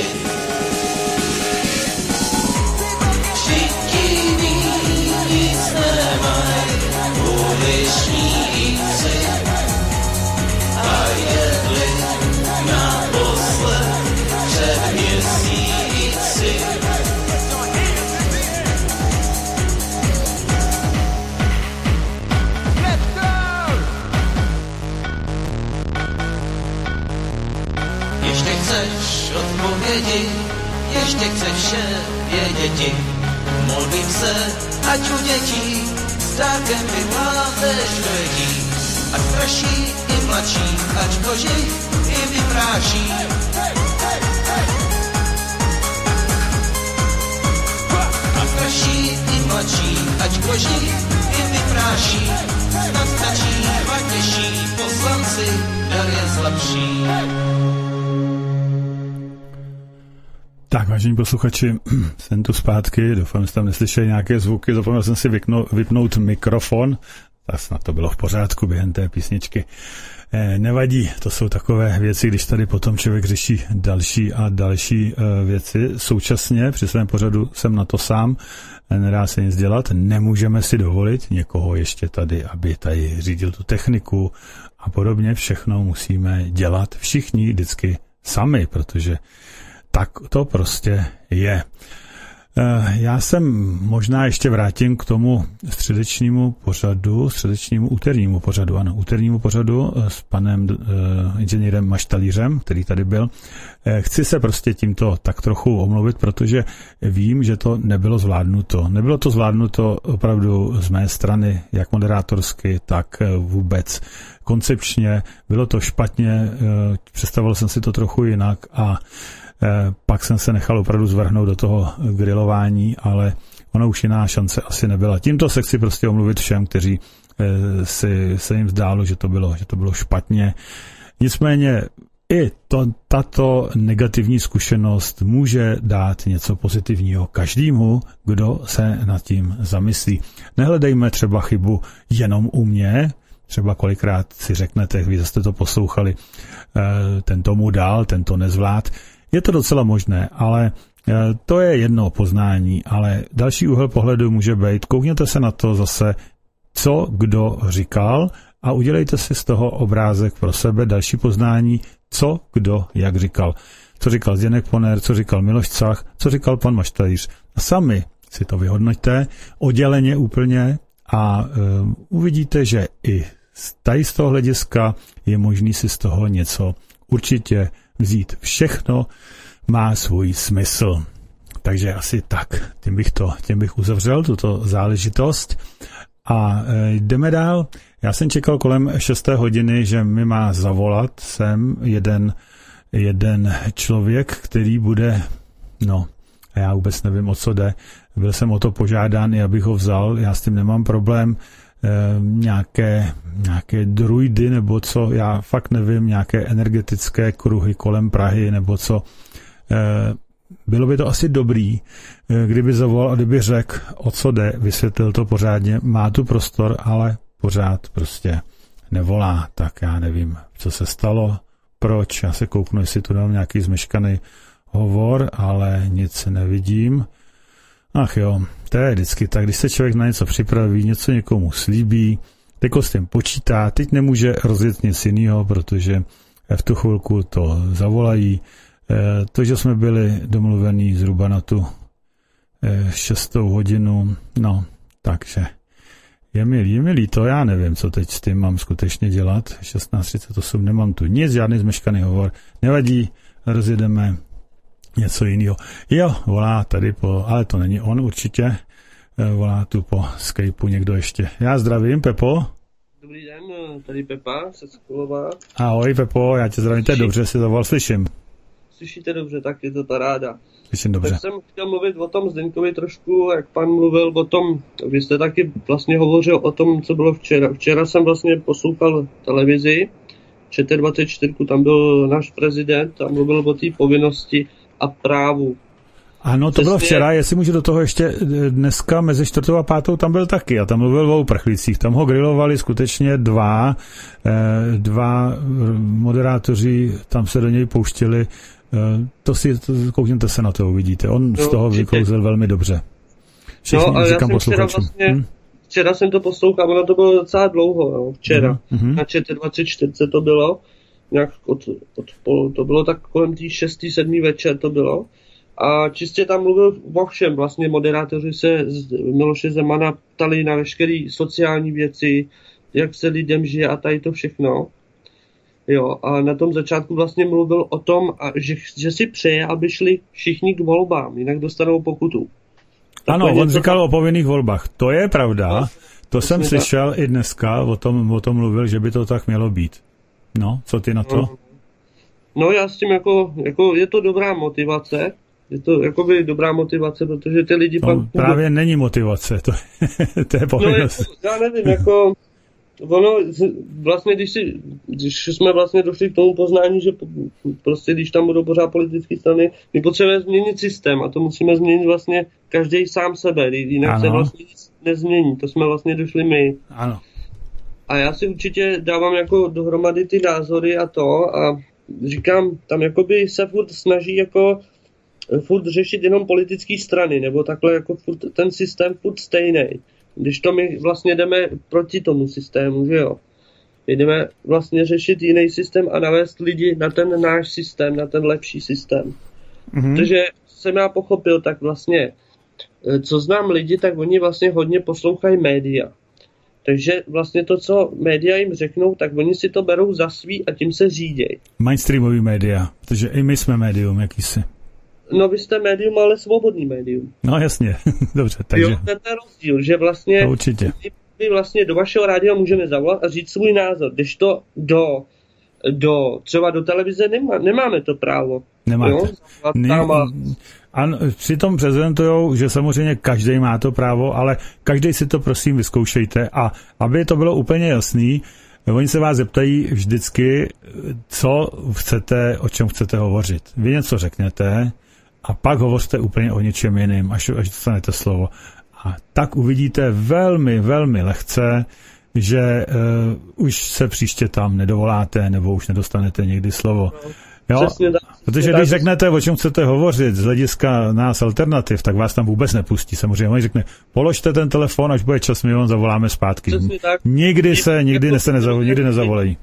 Uličníci a jedli naposled před měsíci. Ještě chceš odpovědi, ještě chceš vše věděti. Modlím se, ať u dětí s dárkem vypláceš dojetí. Ať straší i mladší, ať kožich i vypráší. Ať straší i mladší, ať kožich i vypráší. Snad stačí dva těžší poslanci, dar je slabší. Tak, vážení posluchači, jsem tu zpátky, doufám, že tam neslyšeli nějaké zvuky, zapomněl jsem si vykno, vypnout mikrofon, tak snad to bylo v pořádku během té písničky. Eh, nevadí, to jsou takové věci, když tady potom člověk řeší další a další eh, věci. Současně při svém pořadu jsem na to sám, nedá se nic dělat, nemůžeme si dovolit někoho ještě tady, aby tady řídil tu techniku a podobně, všechno musíme dělat všichni vždycky sami, protože tak to prostě je. Já jsem možná ještě vrátím k tomu středečnímu pořadu, středečnímu úternímu pořadu, ano, úternímu pořadu s panem uh, inženýrem Maštalířem, který tady byl. Chci se prostě tímto tak trochu omluvit, protože vím, že to nebylo zvládnuto. Nebylo to zvládnuto opravdu z mé strany, jak moderátorsky, tak vůbec koncepčně. Bylo to špatně, představoval jsem si to trochu jinak a pak jsem se nechal opravdu zvrhnout do toho grilování, ale ono už jiná šance asi nebyla. Tímto se chci prostě omluvit všem, kteří si, se jim zdálo, že to bylo, že to bylo špatně. Nicméně i to, tato negativní zkušenost může dát něco pozitivního každému, kdo se nad tím zamyslí. Nehledejme třeba chybu jenom u mě, třeba kolikrát si řeknete, vy jste to poslouchali, ten tomu dal, ten to nezvlád. Je to docela možné, ale to je jedno poznání, ale další úhel pohledu může být, koukněte se na to zase, co kdo říkal a udělejte si z toho obrázek pro sebe, další poznání, co kdo jak říkal. Co říkal Zdeněk Poner, co říkal Miloš Cách, co říkal pan Maštalíř. A sami si to vyhodnoťte, odděleně úplně a um, uvidíte, že i tady z toho hlediska je možný si z toho něco určitě vzít. Všechno má svůj smysl. Takže asi tak. Tím bych to, tím bych uzavřel tuto záležitost. A e, jdeme dál. Já jsem čekal kolem šesté hodiny, že mi má zavolat sem jeden jeden člověk, který bude, no, a já vůbec nevím, o co jde. Byl jsem o to požádán, abych ho vzal, já s tím nemám problém, e, nějaké, nějaké druidy nebo co, já fakt nevím, nějaké energetické kruhy kolem Prahy nebo co. E, bylo by to asi dobrý, e, kdyby zavolal a kdyby řekl, o co jde, vysvětlil to pořádně, má tu prostor, ale pořád prostě nevolá, tak já nevím, co se stalo, proč, já se kouknu, jestli tu dám nějaký zmeškaný hovor, ale nic nevidím. Ach jo, to je vždycky tak, když se člověk na něco připraví, něco někomu slíbí, teďko s tím počítá, teď nemůže rozjet nic jiného, protože v tu chvilku to zavolají. To, že jsme byli domluvení zhruba na tu šestou hodinu, no, takže je mi, je mi líto, já nevím, co teď s tím mám skutečně dělat. šestnáct třicet osm nemám tu nic, žádný zmeškaný hovor, nevadí, rozjedeme něco jiného. Jo, volá tady po, ale to není on určitě, volá tu po Skypeu někdo ještě. Já zdravím, Pepo. Dobrý den, tady Pepa, se Sokolova. Ahoj, Pepo, já tě zdravím, to je dobře, si zavolal, slyším. Slyšíte dobře, tak je to ta ráda. Slyším dobře. Tak jsem chtěl mluvit o tom Zdeňkovi trošku, jak pan mluvil o tom, vy jste taky vlastně hovořil o tom, co bylo včera. Včera jsem vlastně poslouchal televizi, ČT dvacet čtyři, tam byl náš prezident a mluvil o té povinnosti a právu. Ano, to Přesně... bylo včera, jestli můžu do toho ještě dneska mezi čtvrtou a pátou tam byl taky a tam mluvil o uprchlících. Tam ho grilovali skutečně dva, dva moderátoři, tam se do něj pouštěli. To si, to, koukněte se na to, uvidíte. On no, z toho vyklouzl velmi dobře. Všichni, no, ale já jsem včera vlastně, hmm? včera jsem to poslouchal, ono to bylo docela dlouho, no, včera. Mm-hmm. Na ČT dvacet čtyři to bylo, nějak od, od pol, to bylo tak kolem tý šestý, sedmý večer to bylo. A čistě tam mluvil o všem, vlastně moderátoři se z Miloše Zemana ptali na veškeré sociální věci, jak se lidem žije a tady to všechno. Jo, a na tom začátku vlastně mluvil o tom, a že, že si přeje, aby šli všichni k volbám, jinak dostanou pokutu. Ano, Takové on něco... říkal o povinných volbách. To je pravda, no, to jsem slyšel tak. I dneska, o tom, o tom mluvil, že by to tak mělo být. No, co ty na to? No, no já s tím jako, jako, je to dobrá motivace, je to jakoby dobrá motivace, protože ty lidi... No, pan... právě není motivace, to, to je povinnost. No, jako, já nevím, jako... Ono, vlastně, když, si, když jsme vlastně došli k tomu poznání, že prostě, když tam budou pořád politické strany, my potřebujeme změnit systém a to musíme změnit vlastně každý sám sebe, jinak ano. se vlastně nic nezmění, to jsme vlastně došli my. Ano. A já si určitě dávám jako dohromady ty názory a to a říkám, tam jakoby se furt snaží jako furt řešit jenom politické strany, nebo takhle jako furt, ten systém furt stejný. Když to my vlastně jdeme proti tomu systému, že jo. Jdeme vlastně řešit jiný systém a navést lidi na ten náš systém, na ten lepší systém. Mm-hmm. Takže jsem já pochopil, tak vlastně, co znám lidi, tak oni vlastně hodně poslouchají média. Takže vlastně to, co média jim řeknou, tak oni si to berou za svý a tím se řídějí. Mainstreamový média, protože i my jsme médium, jakýsi. No vy jste médium, ale svobodný médium. No jasně, dobře, takže... Jo, to je ten rozdíl, že vlastně... To určitě. My vlastně do vašeho rádia můžeme zavolat a říct svůj názor, když to do, do třeba do televize nemá, nemáme to právo. Nemáte. Jo? Ne, ano, přitom prezentujou, že samozřejmě každý má to právo, ale každý si to prosím vyzkoušejte a aby to bylo úplně jasný, oni se vás zeptají vždycky, co chcete, o čem chcete hovořit. Vy něco řeknete a pak hovořte úplně o něčem jiným, až, až dostanete slovo. A tak uvidíte velmi, velmi lehce, že uh, už se příště tam nedovoláte nebo už nedostanete někdy slovo. Jo? Protože když řeknete, o čem chcete hovořit z hlediska nás alternativ, tak vás tam vůbec nepustí. Samozřejmě oni řekne, položte ten telefon, až bude čas, my vám zavoláme zpátky. Nikdy se, nikdy se nezavolají, nikdy nezavolají.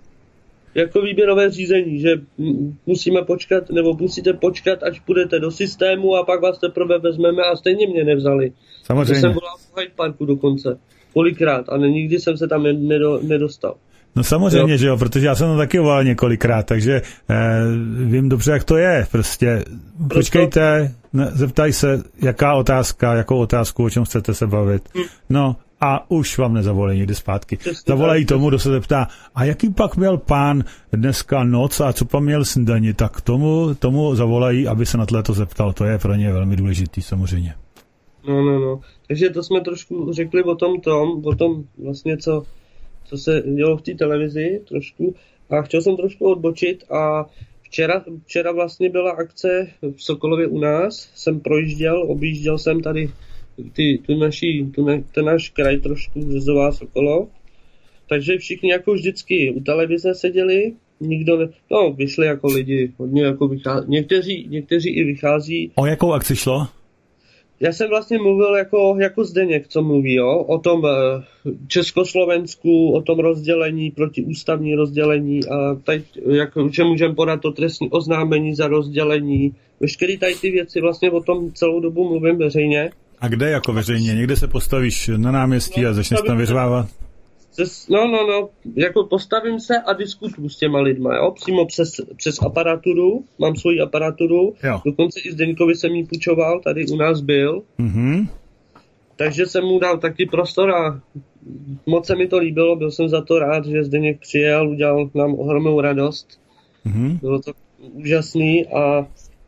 Jako výběrové řízení, že musíme počkat, nebo musíte počkat, až půjdete do systému a pak vás teprve vezmeme a stejně mě nevzali. Samozřejmě. Já jsem volal v Hyde Parku dokonce. Kolikrát, ale nikdy jsem se tam nedo, nedostal. No samozřejmě, jo. Že jo, protože já jsem tam taky volal několikrát, takže eh, vím dobře, jak to je. Prostě Proto... počkejte, ne, zeptaj se, jaká otázka, jakou otázku, o čem chcete se bavit. Hm. No a už vám nezavolají někdy zpátky. Zavolají tomu, kdo se zeptá, a jaký pak měl pán dneska noc a co pak měl snídani, tak tomu, tomu zavolají, aby se na to zeptal. To je pro ně velmi důležitý samozřejmě. No, no, no. Takže to jsme trošku řekli o tom tom, o tom vlastně, co, co se dělo v té televizi trošku. A chtěl jsem trošku odbočit a včera, včera vlastně byla akce v Sokolově u nás. Jsem projížděl, objížděl jsem tady ty, tu naší, tu ne, ten náš kraj trošku, Březová, Sokolov. Takže všichni jako vždycky u televize seděli, nikdo ne, no vyšli jako lidi, hodně jako vychází, někteří, někteří i vychází. O jakou akci šlo? Já jsem vlastně mluvil jako, jako Zdeněk, co mluví, jo, o tom Československu, o tom rozdělení, protiústavní rozdělení a teď, jak, že můžeme podat to trestní oznámení za rozdělení. Veškeré tady ty věci, vlastně o tom celou dobu mluvím veřejně. A kde jako veřejně? Někde se postavíš na náměstí a začneš tam vyřvávat? No, no, no, jako postavím se a diskutuju s těma lidma, jo, přímo přes, přes aparaturu, mám svoji aparaturu, jo. Dokonce i Zdeňkovi jsem jí půjčoval, tady u nás byl, mm-hmm. Takže jsem mu dal taky prostor a moc se mi to líbilo, byl jsem za to rád, že Zdeněk přijel, udělal nám ohromnou radost, mm-hmm. Bylo to úžasný a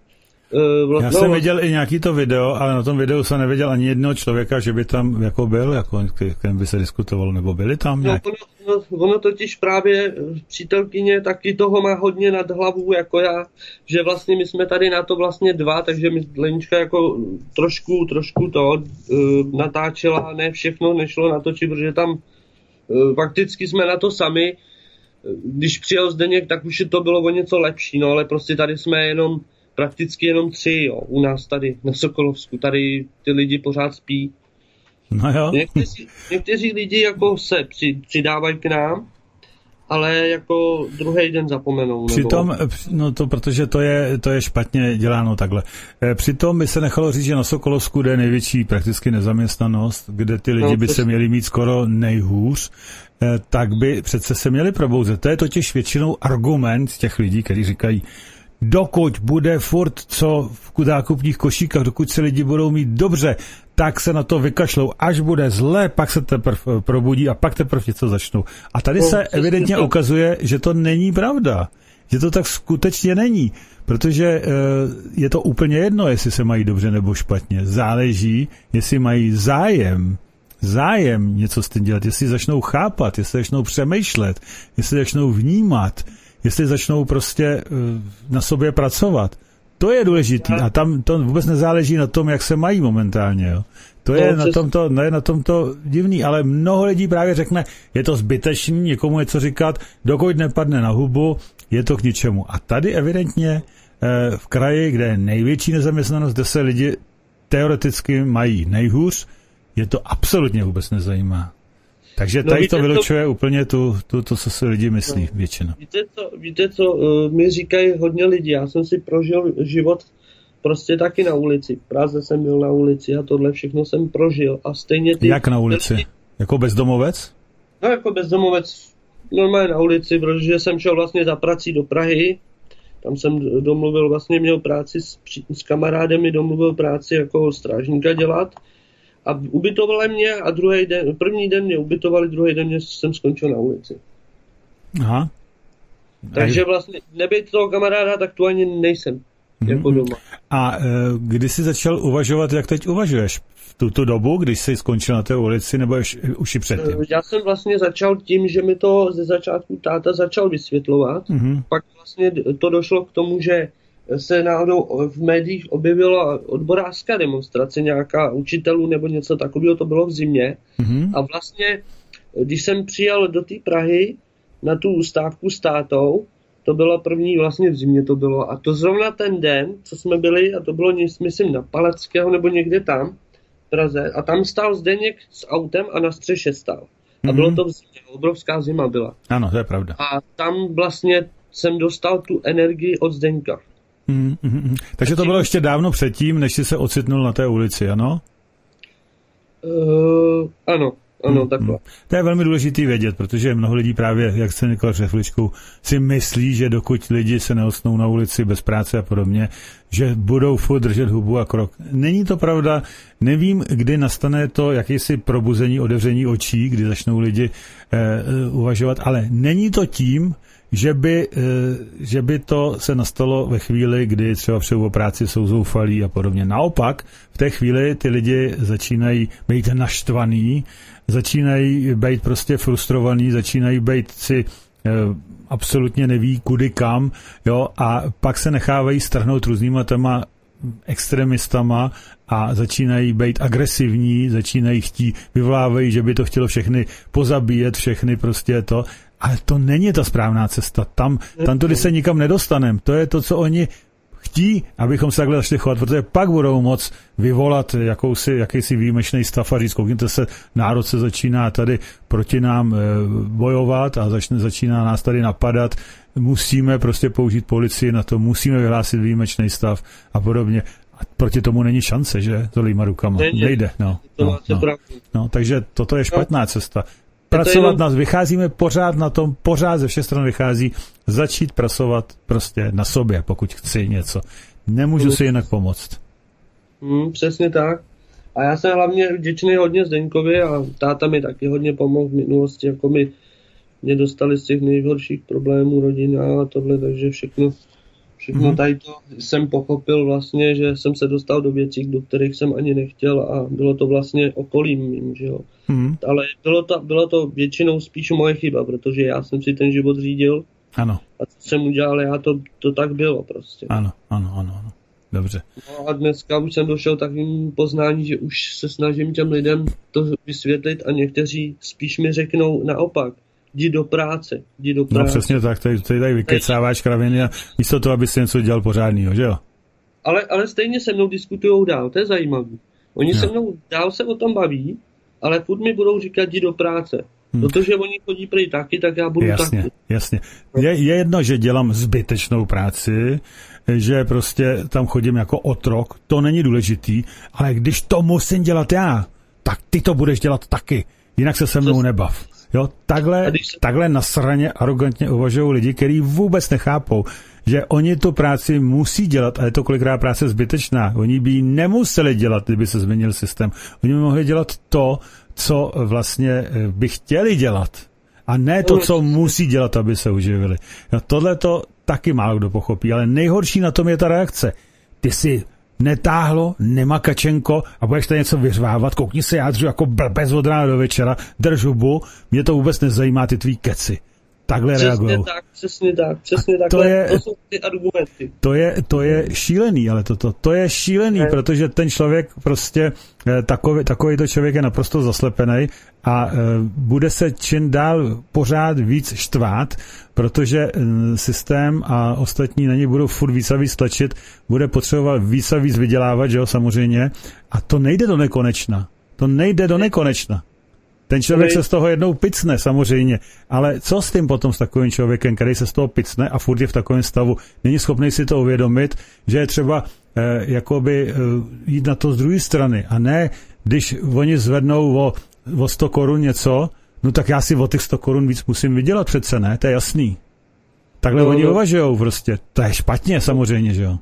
Já jsem viděl i nějaký to video, ale na tom videu jsem neviděl ani jednoho člověka, že by tam jako byl, jako kterým by se diskutovalo, nebo byli tam nějak? No, ono, no, ono totiž právě přítelkyně taky toho má hodně nad hlavu, jako já, že vlastně my jsme tady na to vlastně dva, takže mi Lenička jako trošku, trošku to uh, natáčela, ne všechno nešlo natočit, protože tam uh, fakticky jsme na to sami. Když přijel Zdeněk, tak už to bylo o něco lepší, no ale prostě tady jsme jenom prakticky jenom tři, jo, u nás tady na Sokolovsku, tady ty lidi pořád spí. No jo. Někteří, někteří lidi jako se při, přidávají k nám, ale jako druhý den zapomenou. Přitom, nebo... no to protože to je, to je špatně děláno takhle. Přitom by se nechalo říct, že na Sokolovsku, kde je největší prakticky nezaměstnanost, kde ty lidi no, by se měli mít skoro nejhůř, tak by přece se měli probouzet. To je totiž většinou argument těch lidí, kteří říkají, dokud bude furt co v nákupních košíkách, dokud se lidi budou mít dobře, tak se na to vykašlou. Až bude zlé, pak se teprve probudí a pak teprve něco začnou. A tady se evidentně ukazuje, že to není pravda. Že to tak skutečně není. Protože je to úplně jedno, jestli se mají dobře nebo špatně. Záleží, jestli mají zájem zájem něco s tím dělat, jestli začnou chápat, jestli začnou přemýšlet, jestli začnou vnímat, jestli začnou prostě na sobě pracovat. To je důležitý a tam to vůbec nezáleží na tom, jak se mají momentálně. Jo. To je, no, na tomto, je na tomto divný, ale mnoho lidí právě řekne, je to zbytečný někomu něco říkat, dokud nepadne na hubu, je to k ničemu. A tady evidentně v kraji, kde je největší nezaměstnanost, kde se lidi teoreticky mají nejhůř, je to absolutně vůbec nezajímá. Takže tady no, to vylučuje to... úplně tu, tu, to, co si lidi myslí no, většina. Víte co, víte, co uh, mi říkají hodně lidí. Já jsem si prožil život prostě taky na ulici. V Praze jsem byl na ulici a tohle všechno jsem prožil. A stejně ty... Jak na ulici? Lidi... Jako bezdomovec? No, jako bezdomovec. Normálně na ulici, protože jsem šel vlastně za prací do Prahy. Tam jsem domluvil, vlastně měl práci s, s kamarádem, mi domluvil práci jako strážníka dělat. A ubytovali mě a druhý den, první den mě ubytovali, druhý den mě jsem skončil na ulici. Aha. Takže vlastně nebejt toho kamaráda, tak tu ani nejsem. Mm-hmm. Jako doma. A e, kdy jsi začal uvažovat, jak teď uvažuješ? V tuto dobu, když jsi skončil na té ulici, nebo už, už i předtím? Já jsem vlastně začal tím, že mi to ze začátku táta začal vysvětlovat. Mm-hmm. Pak vlastně to došlo k tomu, že se náhodou v médiích objevila odborářská demonstrace, nějaká učitelů nebo něco takového, to bylo v zimě. Mm-hmm. A vlastně, když jsem přijel do té Prahy na tu stávku s tátou, to bylo první vlastně v zimě to bylo. A to zrovna ten den, co jsme byli, a to bylo, myslím, na Palackého nebo někde tam, v Praze, a tam stál Zdeněk s autem a na střeše stál. A mm-hmm. bylo to v zimě, obrovská zima byla. Ano, to je pravda. A tam vlastně jsem dostal tu energii od Zdeňka. Mm, mm, mm. Takže to bylo ještě dávno předtím, než jsi se ocitnul na té ulici, ano? Uh, ano, ano, hmm, takhle. To je velmi důležitý vědět, protože mnoho lidí právě, jak jste říkal před chviličkou, si myslí, že dokud lidi se neocnou na ulici bez práce a podobně, že budou furt držet hubu a krok. Není to pravda, nevím, kdy nastane to jakési probuzení, otevření očí, kdy začnou lidi eh, uvažovat, ale není to tím, že by, že by to se nastalo ve chvíli, kdy třeba přijou o práci, jsou zoufalí a podobně. Naopak, v té chvíli ty lidi začínají být naštvaný, začínají být prostě frustrovaný, začínají být si eh, absolutně neví kudy kam, jo, a pak se nechávají strhnout různýma téma extremistama a začínají být agresivní, začínají chtít, vyvolávají, že by to chtělo všechny pozabíjet, všechny prostě to. Ale to není ta správná cesta. Tam, tam tudy se nikam nedostaneme. To je to, co oni chtí, abychom se takhle začali chovat, protože pak budou moc vyvolat jakousi, jakýsi výjimečný stav a říct, koukněte se, národ se začíná tady proti nám bojovat a začne, začíná nás tady napadat. Musíme prostě použít policii na to, musíme vyhlásit výjimečný stav a podobně. A proti tomu není šance, že? Zolýma rukama. Nejde. No, no, no. No, takže toto je špatná cesta. Pracovat nás, vycházíme pořád na tom, pořád ze všech stran vychází, začít pracovat prostě na sobě, pokud chci něco. Nemůžu si jinak pomoct. Hmm, přesně tak. A já jsem hlavně vděčný hodně Zdeňkovi a táta mi taky hodně pomohl v minulosti, jako mi mě dostali z těch nejhorších problémů rodina a tohle, takže všechno, všechno hmm. tady to jsem pochopil vlastně, že jsem se dostal do věcí, do kterých jsem ani nechtěl a bylo to vlastně okolím mým, že jo. Hmm. Ale bylo to, bylo to většinou spíš moje chyba, protože já jsem si ten život řídil. Ano. A co jsem udělal, já to, to tak bylo prostě. Ano, ano, ano, ano. Dobře. No a dneska už jsem došel takovým poznání, že už se snažím těm lidem to vysvětlit a někteří spíš mi řeknou naopak. Jdi do práce, jdi do práce. No přesně tak, tady, tady, tady vykecáváš kraviny a místo toho, aby si něco dělal pořádnýho, že jo? Ale, ale stejně se mnou diskutujou dál, to je zajímavý. Oni jo. se mnou dál se o tom baví, ale furt mi budou říkat, jdi do práce. Hmm. Protože oni chodí prej taky, tak já budu jasně, taky. Jasně, je, je jedno, že dělám zbytečnou práci, že prostě tam chodím jako otrok, to není důležitý, ale když to musím dělat já, tak ty to budeš dělat taky, jinak se se mnou nebav. Jo, takhle, se... takhle nasraně, arrogantně uvažují lidi, kteří vůbec nechápou, že oni tu práci musí dělat a je to kolikrát práce zbytečná. Oni by ji nemuseli dělat, kdyby se změnil systém. Oni by mohli dělat to, co vlastně by chtěli dělat. A ne to, co musí dělat, aby se uživili. No, tohle to taky málo kdo pochopí, ale nejhorší na tom je ta reakce. Ty si netáhlo, nemakačenko a budeš tady něco vyřvávat, koukni se, já dřu jako blbec od rána do večera, drž hubu, mě to vůbec nezajímá, ty tvý keci. Takhle reagujou. Tak, přesně tak, přesně tak. To, to jsou ty argumenty. To je, to je šílený, ale toto, to je šílený, ne. Protože ten člověk prostě, takový, takovýto člověk je naprosto zaslepený a e, bude se čím dál pořád víc štvát, protože e, systém a ostatní na něj budou furt víc a víc tlačit, bude potřebovat víc a víc vydělávat, že jo, samozřejmě, a to nejde do nekonečna. To nejde do nekonečna. Ten člověk se z toho jednou picne, samozřejmě, ale co s tím potom s takovým člověkem, který se z toho picne a furt je v takovém stavu, není schopný si to uvědomit, že je třeba eh, jakoby eh, jít na to z druhé strany a ne, když oni zvednou o, o sto korun něco, no tak já si o těch sto korun víc musím vydělat přece, ne? To je jasný. Takhle no, oni no. uvažujou prostě. To je špatně samozřejmě, že jo?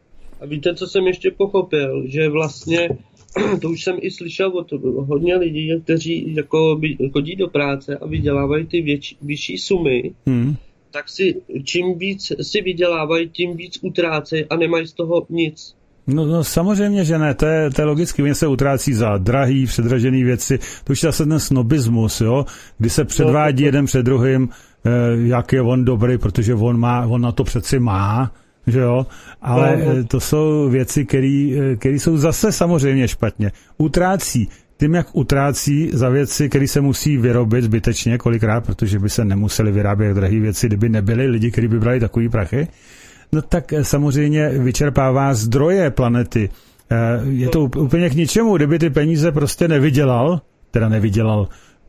A víte, co jsem ještě pochopil? Že vlastně to už jsem i slyšel od hodně lidí, kteří jako chodí do práce a vydělávají ty větší, vyšší sumy, hmm. tak si čím víc si vydělávají, tím víc utrácejí a nemají z toho nic. No, no samozřejmě, že ne, to je, to je logicky, oni se utrácí za drahý, předražený věci, to už je zase ten snobismus, jo, kdy se předvádí no, jeden před druhým, eh, jak je on dobrý, protože on má, on na to přeci má, že jo, ale no, to jsou věci, které jsou zase samozřejmě špatně. Utrácí, tím jak utrácí za věci, které se musí vyrobit zbytečně kolikrát, protože by se nemuseli vyrábět drahé věci, kdyby nebyly lidi, kteří by brali takový prachy, no tak samozřejmě vyčerpává zdroje planety. Je to úplně k ničemu, kdyby ty peníze prostě nevydělal, teda nevydělal,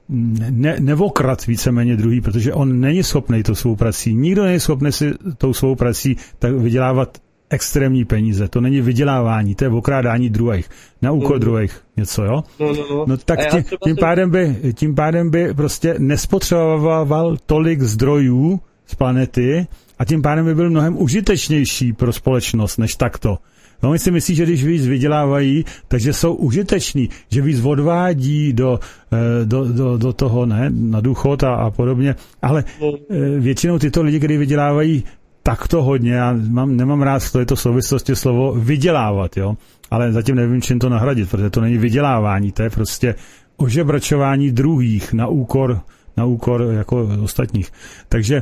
ne, nevokrat víceméně druhý, protože on není schopný tou svou prací, nikdo není schopný si tou svou prací tak vydělávat extrémní peníze, to není vydělávání, to je okrádání druhých, na úkor no. druhých něco, jo? No, no, no. No tak tím, tím, pádem by, tím pádem by prostě nespotřeboval tolik zdrojů z planety a tím pádem by byl mnohem užitečnější pro společnost než takto. No, oni si myslí, že když víc vydělávají, takže jsou užiteční, že víc odvádí do, do, do, do toho, ne, na důchod a, a podobně, ale většinou tyto lidi, kteří vydělávají takto hodně, já mám, nemám rád v této souvislosti slovo vydělávat, jo, ale zatím nevím, čím to nahradit, protože to není vydělávání, to je prostě ožebračování druhých na úkor na úkor jako ostatních. Takže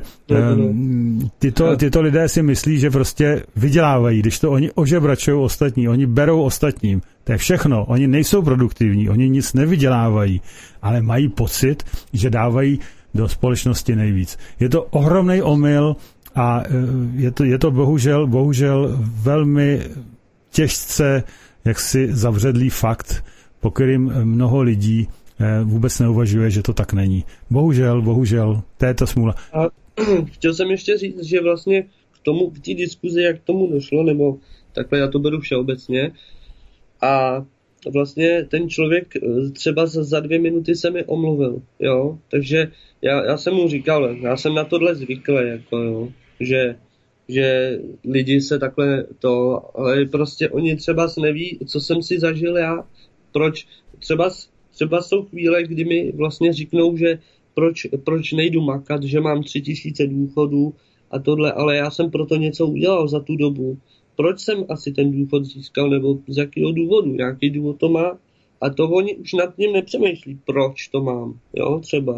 um, tyto, tyto lidé si myslí, že prostě vydělávají, když to oni ožebračují ostatní, oni berou ostatním. To je všechno. Oni nejsou produktivní, oni nic nevydělávají, ale mají pocit, že dávají do společnosti nejvíc. Je to ohromný omyl a je to, je to bohužel, bohužel velmi těžce jaksi zavředlý fakt, po kterým mnoho lidí vůbec neuvažuje, že to tak není. Bohužel, bohužel, to je ta smůla. A chtěl jsem ještě říct, že vlastně k tomu, k té diskuzi, jak k tomu došlo, nebo takhle já to beru všeobecně, a vlastně ten člověk třeba za, za dvě minuty se mi omluvil, jo, takže já, já jsem mu říkal, já jsem na tohle zvyklý, jako jo, že, že lidi se takhle to, ale prostě oni třeba neví, co jsem si zažil já, proč třeba Třeba jsou chvíle, kdy mi vlastně říknou, že proč, proč nejdu makat, že mám tři tisíce důchodů a tohle, ale já jsem proto něco udělal za tu dobu. Proč jsem asi ten důchod získal, nebo z jakého důvodu, nějaký důvod to má? A to oni už nad tím nepřemýšlí, proč to mám, jo, třeba.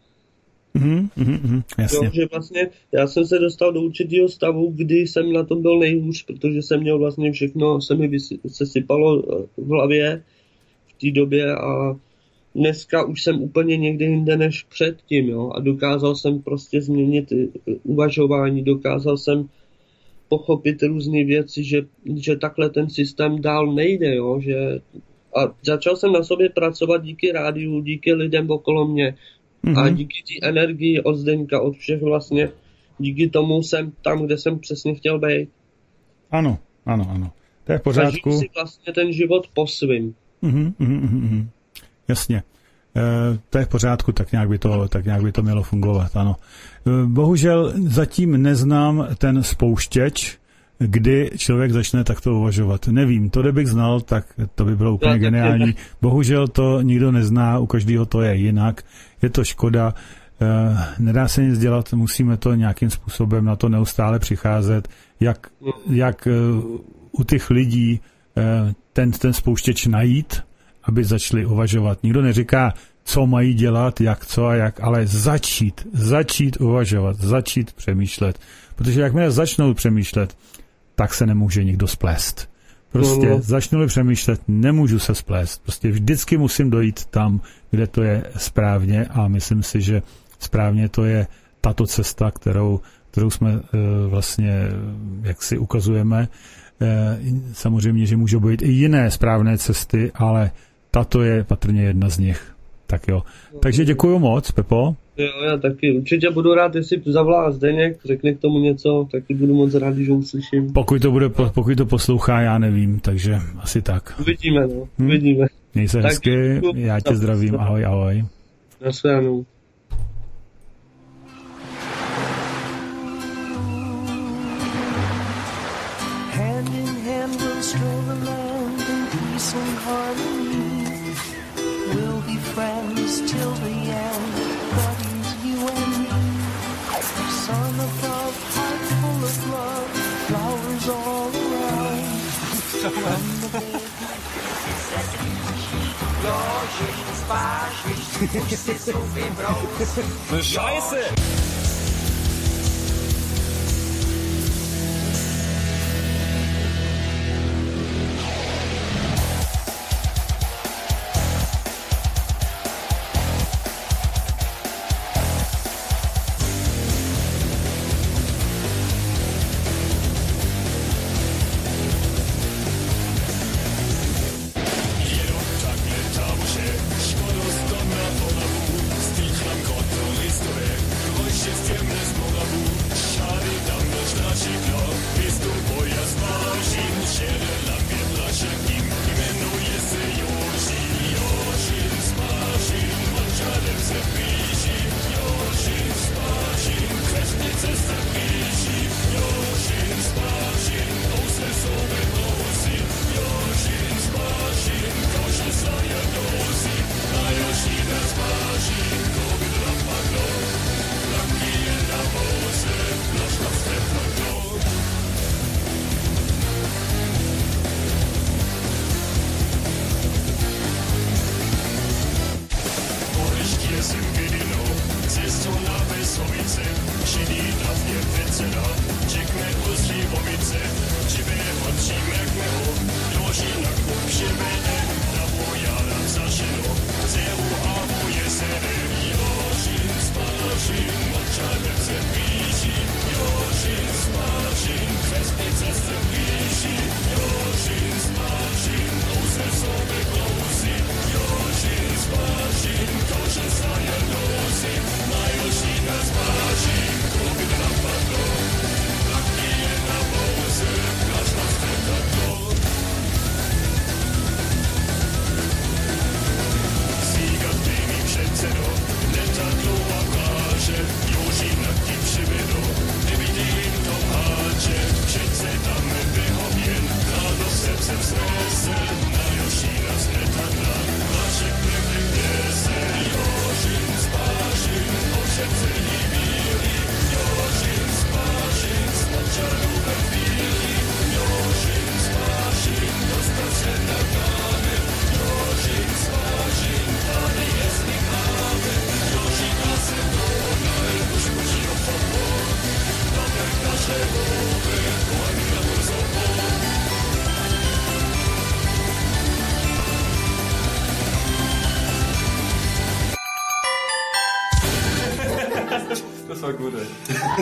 Mm, mm, mm, jasně. Jo, že vlastně já jsem se dostal do určitého stavu, kdy jsem na tom byl nejhůř, protože jsem měl vlastně všechno, se mi sesypalo v hlavě v té době a dneska už jsem úplně někde jinde než předtím, jo, a dokázal jsem prostě změnit uvažování, dokázal jsem pochopit různé věci, že, že takhle ten systém dál nejde, jo, že a začal jsem na sobě pracovat díky rádiu, díky lidem okolo mě mm-hmm. a díky té energii od Zdeňka, od všech vlastně, díky tomu jsem tam, kde jsem přesně chtěl být. Ano, ano, ano. To je v pořádku. Zažiju si vlastně ten život po svým. Mhm, mhm, mhm. Jasně. E, to je v pořádku, tak nějak by to, tak nějak by to mělo fungovat, ano. E, bohužel zatím neznám ten spouštěč, kdy člověk začne takto uvažovat. Nevím, to kdybych znal, tak to by bylo úplně geniální. Bohužel to nikdo nezná, u každého to je jinak. Je to škoda, e, nedá se nic dělat, musíme to nějakým způsobem na to neustále přicházet, jak, jak e, u těch lidí e, ten, ten spouštěč najít, aby začali uvažovat. Nikdo neříká, co mají dělat, jak co a jak, ale začít, začít uvažovat, začít přemýšlet. Protože jakmile začnou přemýšlet, tak se nemůže nikdo splést. Prostě no, no. začnu-li přemýšlet, nemůžu se splést. Prostě vždycky musím dojít tam, kde to je správně a myslím si, že správně to je tato cesta, kterou, kterou jsme uh, vlastně, jak si ukazujeme. Uh, samozřejmě, že můžou být i jiné správné cesty, ale tato je patrně jedna z nich. Tak jo. Takže děkuju moc, Pepo. Jo, já taky. Určitě budu rád, jestli zavolá Zdeněk, řekne k tomu něco, taky budu moc rád, že ho uslyším. Pokud to, bude, pokud to poslouchá, já nevím, takže asi tak. Uvidíme, no. Hm? Uvidíme. Měj se hezky, já tě zdravím, ahoj, ahoj. Naschledanou. Hand in hand we'll stroll the land in peace and harmony. We'll be friends till the end, buddies, you and me. Sun above, heart full of love, flowers all around. From the big Scheiße!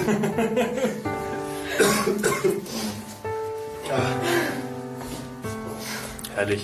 Herrlich.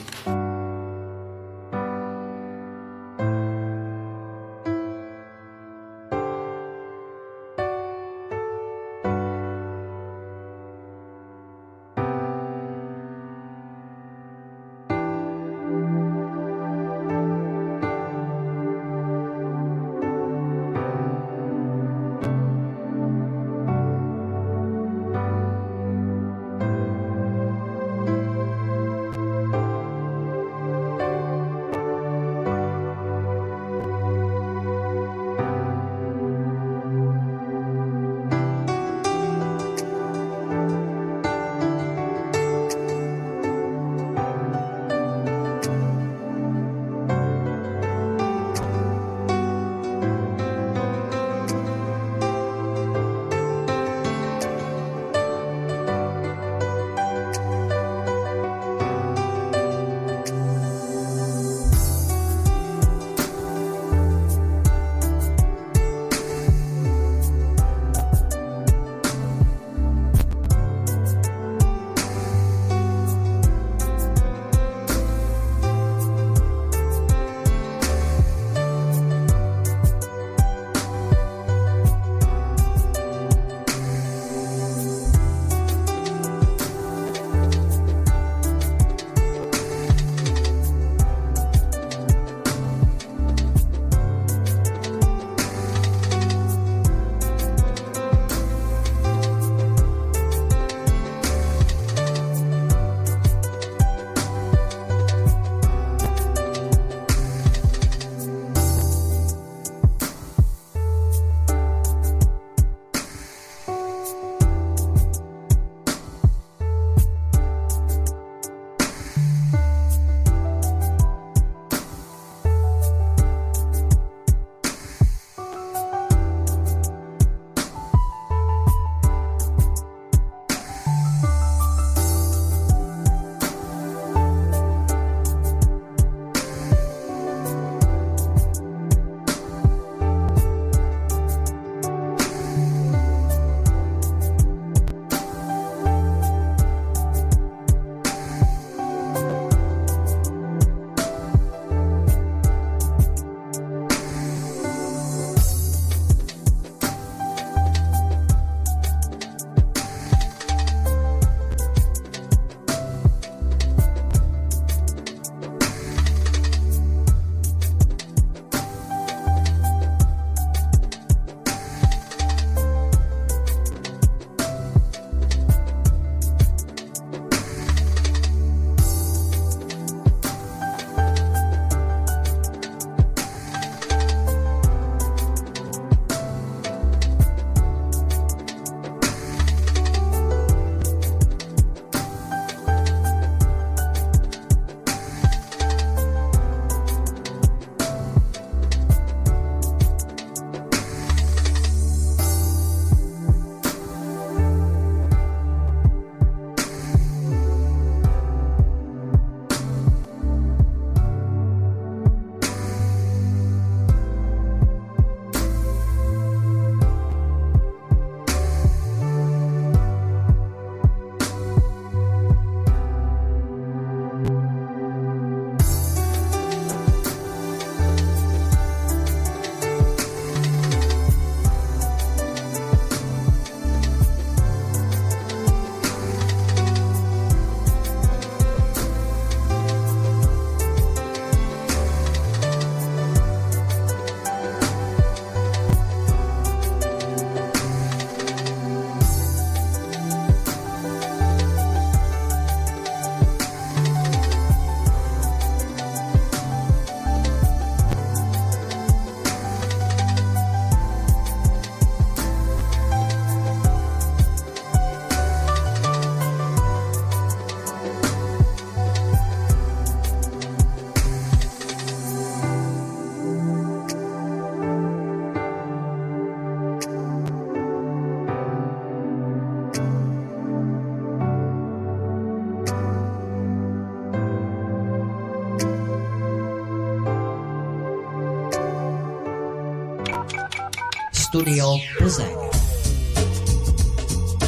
Studio Plzeň.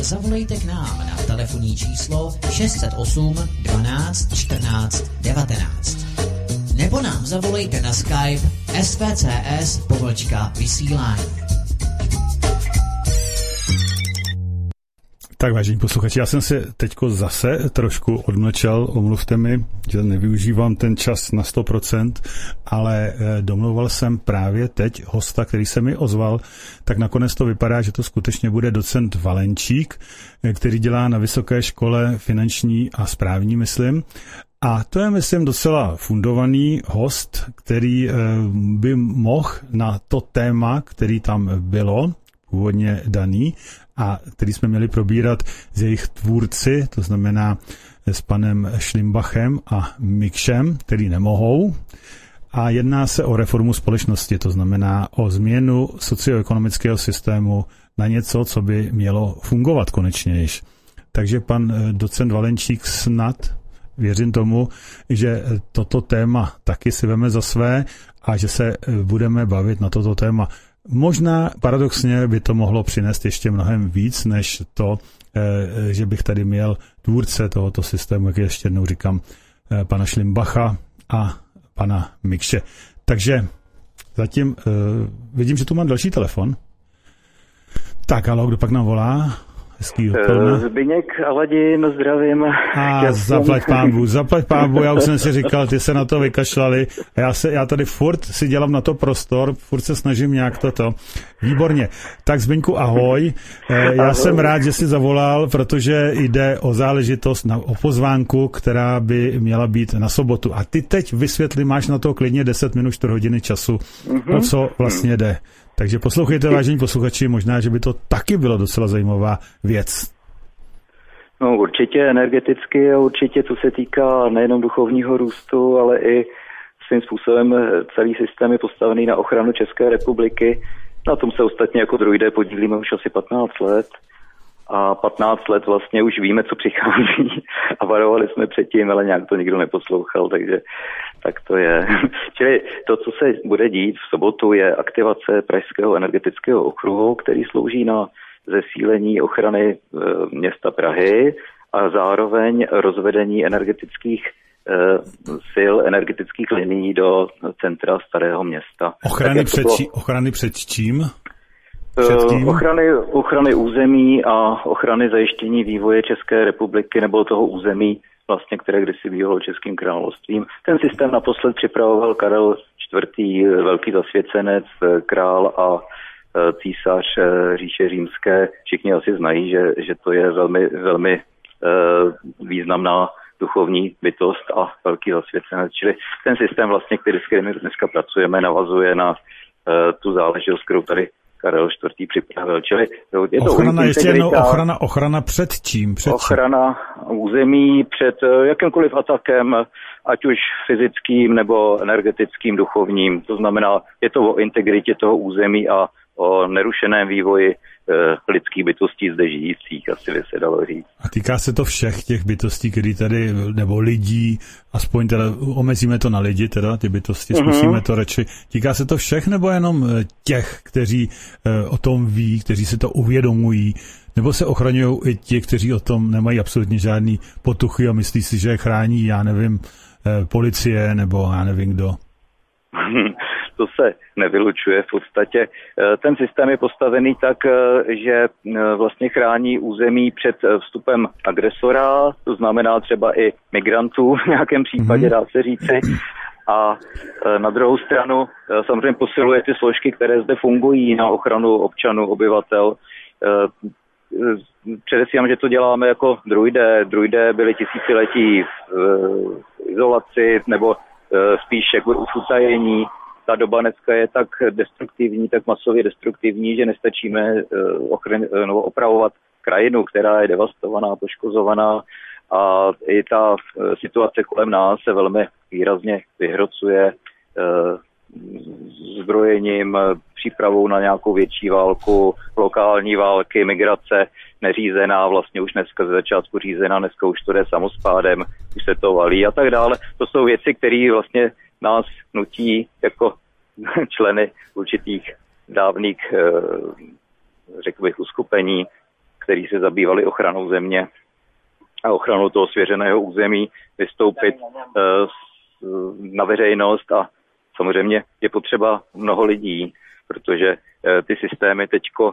zavolejte k nám na telefonní číslo šest set osm dvanáct čtrnáct devatenáct. Nebo nám zavolejte na Skype S V C S pomlčka vysílání. Tak, vážení posluchači, já jsem se teďko zase trošku odmlčel, omluvte mi, že nevyužívám ten čas na sto procent, ale domlouval jsem právě teď hosta, který se mi ozval, tak nakonec to vypadá, že to skutečně bude docent Valenčík, který dělá na Vysoké škole finanční a správní, myslím. A to je, myslím, docela fundovaný host, který by mohl na to téma, který tam bylo, původně daný, a který jsme měli probírat s jejich tvůrci, to znamená s panem Šlimbachem a Mikšem, který nemohou. A jedná se o reformu společnosti, to znamená o změnu socioekonomického systému na něco, co by mělo fungovat konečně již. Takže pan docent Valenčík snad, věřím tomu, že toto téma taky si veme za své a že se budeme bavit na toto téma. Možná paradoxně by to mohlo přinést ještě mnohem víc, než to, že bych tady měl tvůrce tohoto systému, jak ještě jednou říkám, pana Šlimbacha a pana Mikše. Takže zatím vidím, že tu mám další telefon. Tak, haló, kdo pak nám volá? Hezký odpoledne. Zbyněk Aladin, zdravím. A zaplať pánbu, zaplať pánbu, já už jsem si říkal, ty se na to vykašlali. A já, se, já tady furt si dělám na to prostor, furt se snažím nějak toto. Výborně. Tak Zbyňku, ahoj. Já ahoj. Jsem rád, že jsi zavolal, protože jde o záležitost, na, o pozvánku, která by měla být na sobotu. A ty teď vysvětli, máš na to klidně deset minut, čtyři hodiny času, mm-hmm. o co vlastně jde. Takže poslouchejte, vážení posluchači, možná, že by to taky bylo docela zajímavá věc. No určitě energeticky a určitě co se týká nejenom duchovního růstu, ale i svým způsobem celý systém je postavený na ochranu České republiky. Na tom se ostatně jako druidé podílíme už asi patnáct let. A patnáct let vlastně už víme, co přichází a varovali jsme předtím, ale nějak to nikdo neposlouchal, takže tak to je. Čili to, co se bude dít v sobotu, je aktivace Pražského energetického okruhu, který slouží na zesílení ochrany e, města Prahy a zároveň rozvedení energetických e, sil, energetických linií do centra Starého města. Ochrany, před, bylo... či, ochrany před čím? Ochrany, ochrany území a ochrany zajištění vývoje České republiky nebo toho území, vlastně, které kdysi bývalo Českým královstvím. Ten systém naposled připravoval Karel čtvrtý, velký zasvěcenec, král a císař říše římské. Všichni asi znají, že, že to je velmi, velmi významná duchovní bytost a velký zasvěcenec. Čili ten systém, vlastně, který dneska pracujeme, navazuje na tu záležitost, kterou tady Karel čtvrtý připravil. Čili je to ochrana, ještě jednou, ochrana, ochrana před čím? Před ochrana čím? Území před jakýmkoliv atakem, ať už fyzickým nebo energetickým, duchovním. To znamená, je to o integritě toho území a o nerušeném vývoji e, lidských bytostí zde žijících, asi by se dalo říct. A týká se to všech těch bytostí, který tady, nebo lidí, aspoň teda omezíme to na lidi, teda ty bytosti, mm-hmm. zkusíme to radši. Týká se to všech, nebo jenom těch, kteří e, o tom ví, kteří si to uvědomují, nebo se ochraňují i ti, kteří o tom nemají absolutně žádný potuchy a myslí si, že je chrání, já nevím, e, policie, nebo já nevím kdo. To se nevylučuje v podstatě. Ten systém je postavený tak, že vlastně chrání území před vstupem agresora, to znamená třeba i migrantů v nějakém případě, dá se říci. A na druhou stranu samozřejmě posiluje ty složky, které zde fungují na ochranu občanů, obyvatel. Předesílám, že to děláme jako druidé. Druidé byli tisíciletí v izolaci nebo spíš jako v utajení. Ta doba dneska je tak destruktivní, tak masově destruktivní, že nestačíme ochran, no, opravovat krajinu, která je devastovaná, poškozovaná a i ta situace kolem nás se velmi výrazně vyhrocuje zbrojením, přípravou na nějakou větší válku, lokální války, migrace neřízená, vlastně už dneska ze začátku řízená, dneska už to jde samospádem, už se to valí a tak dále. To jsou věci, které vlastně nás nutí jako členy určitých dávných, řekl bych, uskupení k kteří se zabývali ochranou země a ochranou toho svěřeného území, vystoupit na veřejnost a samozřejmě je potřeba mnoho lidí, protože ty systémy teďko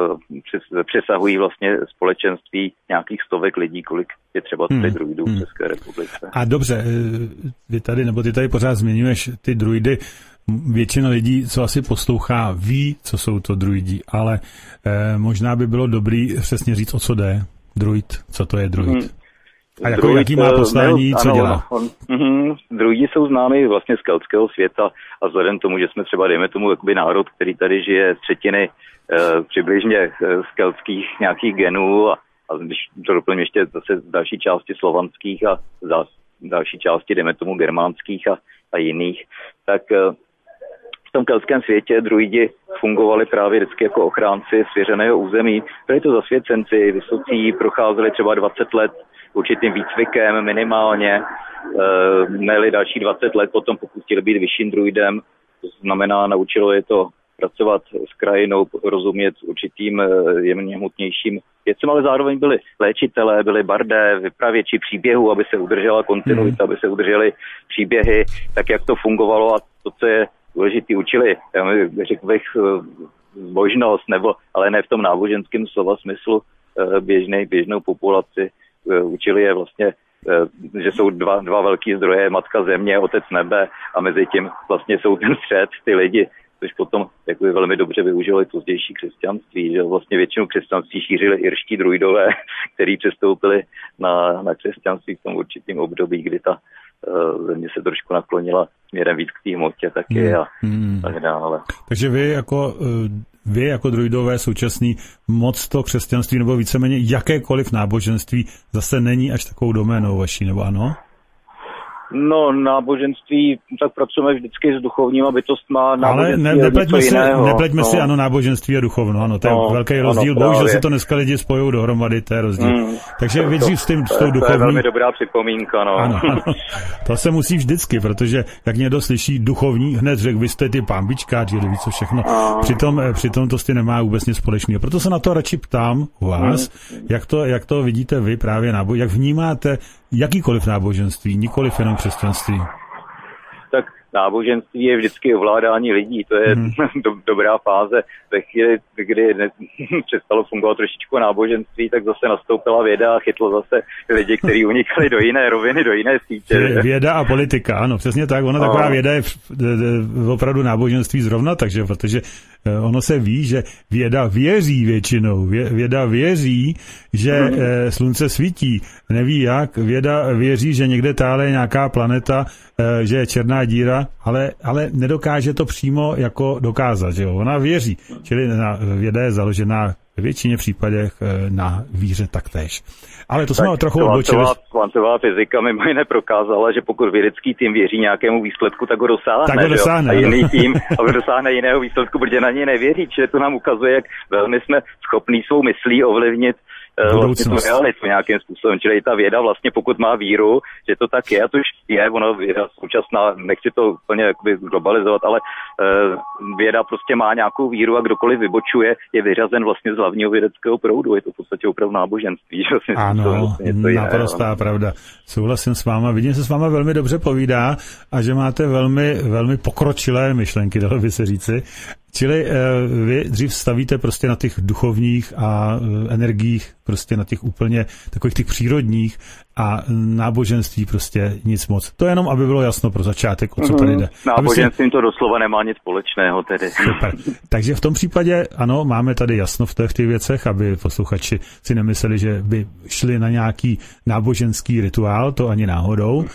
přesahují vlastně společenství nějakých stovek lidí, kolik je třeba tady hmm. druidů v České republice. A dobře, vy tady, nebo ty tady pořád zmiňuješ ty druidy, většina lidí, co asi poslouchá, ví, co jsou to druidi, ale eh, možná by bylo dobrý přesně říct, o co jde druid, co to je druid. Hmm. A jako, druid, jaký má poslání, ne, co ano, dělá? On, uh-huh, druidi jsou známí vlastně z keltského světa a vzhledem tomu, že jsme třeba, dejme tomu, jakoby národ, který tady žije z třetiny eh, přibližně eh, z keltských nějakých genů a, a když to doplním ještě zase z další části slovanských a z další části, dejme tomu, germánských a, a jiných, tak eh, v tom keltském světě druidi fungovali právě vždycky jako ochránci svěřeného území. Byli to zasvěcenci, vysocí, procházeli třeba dvacet let určitým výcvikem minimálně, měli další dvacet let potom, pokud chtěli být vyšším druidem, to znamená, naučilo je to pracovat s krajinou, rozumět určitým jemně hmotnějším věcem, ale zároveň byli léčitelé, byli bardé, vypravěči příběhů, aby se udržela kontinuita, aby se udržely příběhy, tak jak to fungovalo a to, co je důležitý, učili, řekl bych, zbožnost, nebo, ale ne v tom náboženském slova smyslu, běžnej, běžnou populaci. Učili je vlastně, že jsou dva, dva velký zdroje, matka země, otec nebe a mezi tím vlastně jsou ten střed, ty lidi, což potom jakoby velmi dobře využili pozdější křesťanství, že vlastně většinu křesťanství šířili irští druidové, kteří přestoupili na, na křesťanství v tom určitým období, kdy ta uh, země se trošku naklonila směrem víc k té hmotě taky a hmm. tak dále. Takže vy jako uh... Vy jako druidové současný moc to křesťanství nebo víceméně jakékoliv náboženství zase není až takovou doménou vaší, nebo ano? No, náboženství, tak pracujeme vždycky s duchovníma bytostma. Ale ne, nepleťme si, nepleťme no. si ano, náboženství a duchovno, ano, to je no, velký rozdíl. Ano, bohužel se to dneska lidi spojou dohromady, to je rozdíl. Mm, Takže vy dřív s, tím, s tou duchovní... To je velmi dobrá připomínka, no. Ano, ano. To se musí vždycky, protože jak někdo slyší duchovní, hned řekl, vy jste ty pambičkáři, ví co všechno. A... Přitom, přitom to s tím nemá vůbec nic společného. Proto se na to radši ptám u vás, mm. jak, to, jak to vidíte vy právě, nábo, jak vnímáte jakýkoliv náboženství, nikoliv jenom křesťanství. Tak náboženství je vždycky ovládání lidí, to je hmm. do, dobrá fáze. Ve chvíli, kdy ne, přestalo fungovat trošičku náboženství, tak zase nastoupila věda a chytlo zase lidi, kteří unikali do jiné roviny, do jiné sítě. Věda a politika, ano, přesně tak. Ona taková věda je opravdu náboženství zrovna, takže protože ono se ví, že věda věří většinou. Věda věří, že hmm. slunce svítí. Neví jak. Věda věří, že někde tále je nějaká planeta, že je černá díra, ale, ale nedokáže to přímo jako dokázat. Že jo? Ona věří. Čili věda je založená ve většině případech na víře taktéž. Ale to tak jsme trochu odbočili. Kvantová fyzika mimo jiné prokázala, že pokud vědecký tým věří nějakému výsledku, tak ho dosáhne. Tak ho dosáhne. A jiný tým ho dosáhne jiného výsledku, protože na něj nevěří. Čili to nám ukazuje, jak velmi jsme schopní svou myslí ovlivnit vlastně tu realitu nějakým způsobem. Čili ta věda vlastně, pokud má víru, že to tak je, a to už je, ona věda současná, nechci to úplně jakoby globalizovat, ale uh, věda prostě má nějakou víru a kdokoliv vybočuje, je vyřazen vlastně z hlavního vědeckého proudu. Je to v podstatě opravdu náboženství. Vlastně ano, to vlastně naprostá jiné, pravda. Souhlasím s váma. Vidím, že se s váma velmi dobře povídá a že máte velmi, velmi pokročilé myšlenky, dalo by se říci. Čili vy dřív stavíte prostě na těch duchovních a energiích, prostě na těch úplně takových těch přírodních a náboženství prostě nic moc. To je jenom, aby bylo jasno pro začátek, o co tady jde. Náboženstvím to doslova nemá nic společného tedy. Super. Takže v tom případě, ano, máme tady jasno v těch, v těch věcech, aby posluchači si nemysleli, že by šli na nějaký náboženský rituál, to ani náhodou.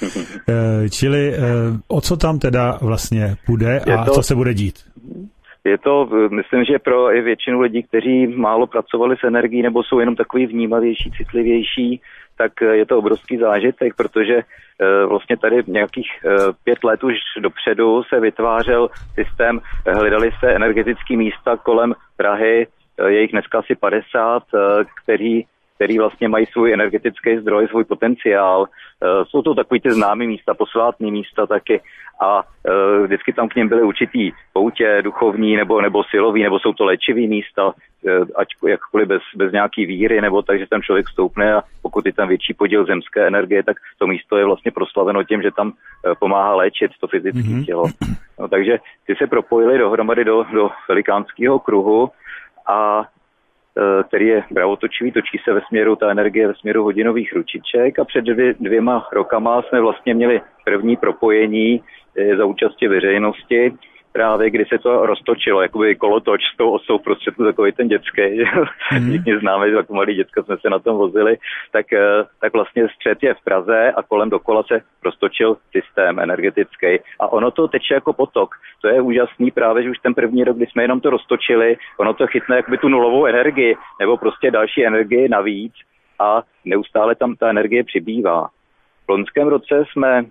Čili o co tam teda vlastně půjde a to... co se bude dít? Je to, myslím, že pro i většinu lidí, kteří málo pracovali s energií nebo jsou jenom takový vnímavější, citlivější, tak je to obrovský zážitek, protože vlastně tady nějakých pět let už dopředu se vytvářel systém, hledali se energetické místa kolem Prahy, je jich dneska asi padesát, který který vlastně mají svůj energetický zdroj, svůj potenciál. Jsou to takový ty známý místa, posvátný místa taky a vždycky tam k něm byly určitý poutě duchovní nebo, nebo silový, nebo jsou to léčivý místa, ať jakkoliv bez, bez nějaký víry, nebo takže tam člověk vstoupne a pokud je tam větší podíl zemské energie, tak to místo je vlastně proslaveno tím, že tam pomáhá léčit to fyzické mm-hmm. tělo. No, takže ty se propojili dohromady do, do velikánského kruhu a který je pravotočivý, točí se ve směru, ta energie ve směru hodinových ručiček a před dvě, dvěma rokama jsme vlastně měli první propojení za účasti veřejnosti, právě kdy se to roztočilo, jakoby kolotoč s tou osou prostředku, takový ten dětský, mm. všichni známe, že jako malí dětka jsme se na tom vozili, tak, tak vlastně střed je v Praze a kolem dokola se roztočil systém energetický a ono to teče jako potok. To je úžasný právě, že už ten první rok, kdy jsme jenom to roztočili, ono to chytne jakoby tu nulovou energii nebo prostě další energii navíc a neustále tam ta energie přibývá. V loňském roce jsme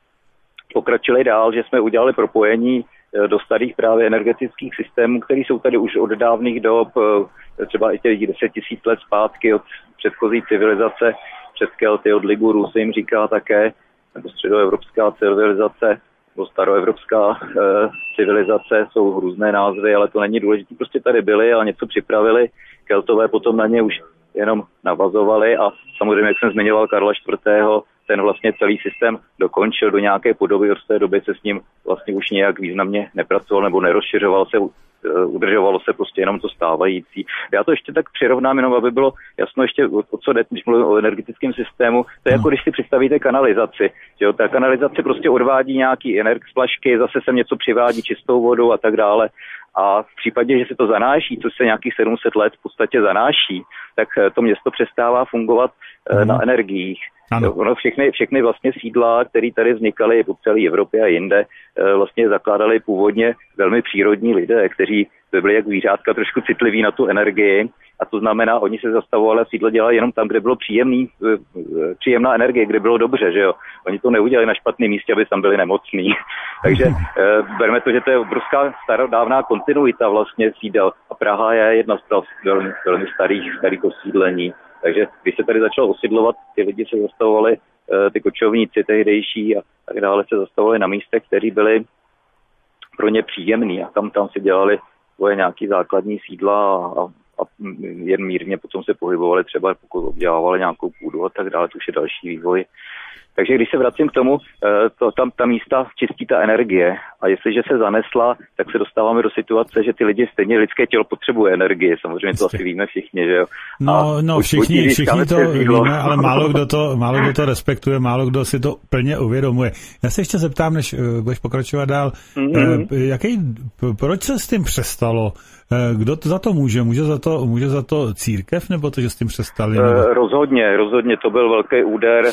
pokračili dál, že jsme udělali propojení do starých právě energetických systémů, které jsou tady už od dávných dob, třeba i těch deset tisíc let zpátky od předchozí civilizace, před Kelty, od Ligurů se jim říká také, nebo středoevropská civilizace, nebo staroevropská e, civilizace, jsou různé názvy, ale to není důležité, prostě tady byli a něco připravili, Keltové potom na ně už jenom navazovali a samozřejmě, jak jsem zmiňoval Karla čtvrtého, ten vlastně celý systém dokončil do nějaké podoby, od té doby se s ním vlastně už nějak významně nepracoval nebo nerozšiřoval se, udržovalo se prostě jenom to stávající. Já to ještě tak přirovnám, jenom aby bylo jasno ještě o, o co jde, když mluvím o energetickém systému, to je jako když si představíte kanalizaci, že jo, ta kanalizace prostě odvádí nějaký energ z flašky, zase sem něco přivádí čistou vodu a tak dále. A v případě, že se to zanáší, což se nějakých sedm set let v podstatě zanáší, tak to město přestává fungovat mm. na energiích. Ano. Ono všechny, všechny vlastně sídla, které tady vznikaly po celé Evropě a jinde, vlastně zakládali původně velmi přírodní lidé, kteří byli jak zvířátka trošku citliví na tu energii a to znamená, oni se zastavovali a sídlo dělali jenom tam, kde bylo příjemný, příjemná energie, kde bylo dobře, že jo. Oni to neudělali na špatném místě, aby tam byli nemocní. Takže berme to, že to je obrovská starodávná kontinuita vlastně sídel a Praha je jedna z velmi, velmi starých, starých osídlení. Takže když se tady začalo osidlovat, ty lidi se zastavovali, ty kočovníci tehdejší a tak dále se zastavovali na místech, které byly pro ně příjemný a tam, tam si dělali svoje nějaký základní sídla a, a jen mírně potom se pohybovali třeba, pokud obdělávali nějakou půdu a tak dále, to už je další vývoj. Takže když se vracím k tomu, to, tam ta místa čistí ta energie a jestliže se zanesla, tak se dostáváme do situace, že ty lidi, stejně lidské tělo potřebuje energii, samozřejmě to asi víme všichni, že jo. No, no všichni, všichni to víme, ale málo kdo to, málo kdo to respektuje, málo kdo si to plně uvědomuje. Já se ještě zeptám, než budeš pokračovat dál, mm-hmm. jaký, proč se s tím přestalo? Kdo to za to může? Může za to, může za to církev, nebo to, že s tím přestali? Nebo? Rozhodně, rozhodně, to byl velký úder.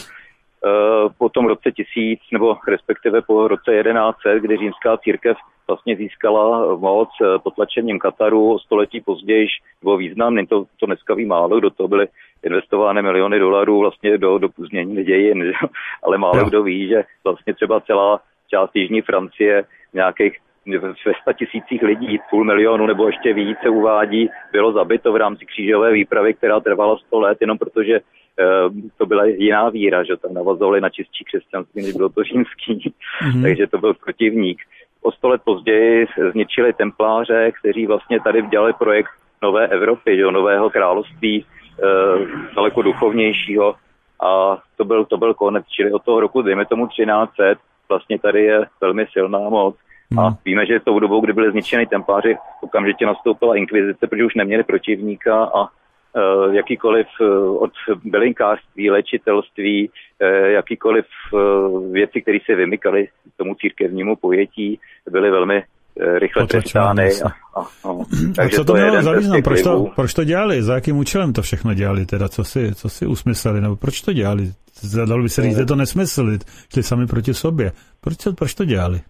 Po tom roce tisíc, nebo respektive po roce jedenáct set, kdy římská církev vlastně získala moc potlačením Kataru o století později, bylo významný, to, to dneska ví málo, do toho byly investovány miliony dolarů vlastně do, do půznění dějin, že? Ale málo kdo ví, že vlastně třeba celá část jižní Francie nějakých ve sta tisících lidí, půl milionu nebo ještě víc se uvádí, bylo zabito v rámci křížové výpravy, která trvala sto let, jenom protože to byla jiná víra, že tam navazovali na čistší křesťanství, než bylo to římský, mm-hmm. takže to byl protivník. O sto let později zničili templáře, kteří vlastně tady dělali projekt nové Evropy, že, nového království, e, daleko duchovnějšího a to byl, to byl konec, čili od toho roku, dejme tomu třináct set, vlastně tady je velmi silná moc. Hmm. A víme, že tou dobou, kdy byly zničeny templáři, okamžitě nastoupila inkvizice, protože už neměli protivníka a uh, jakýkoliv uh, od bylinkářství, léčitelství, uh, jakýkoliv uh, věci, které se vymykaly tomu církevnímu pojetí, byly velmi uh, rychle trestány. A, a, a, a co to, to mělo za význam? Proč to, proč to dělali? Za jakým účelem to všechno dělali? Teda co si, co si usmysleli? Nebo proč to dělali? Dalo by se říct, že to nesmysl, šli sami proti sobě. Proč, proč to dělali?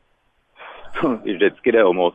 Vždycky jde o moc,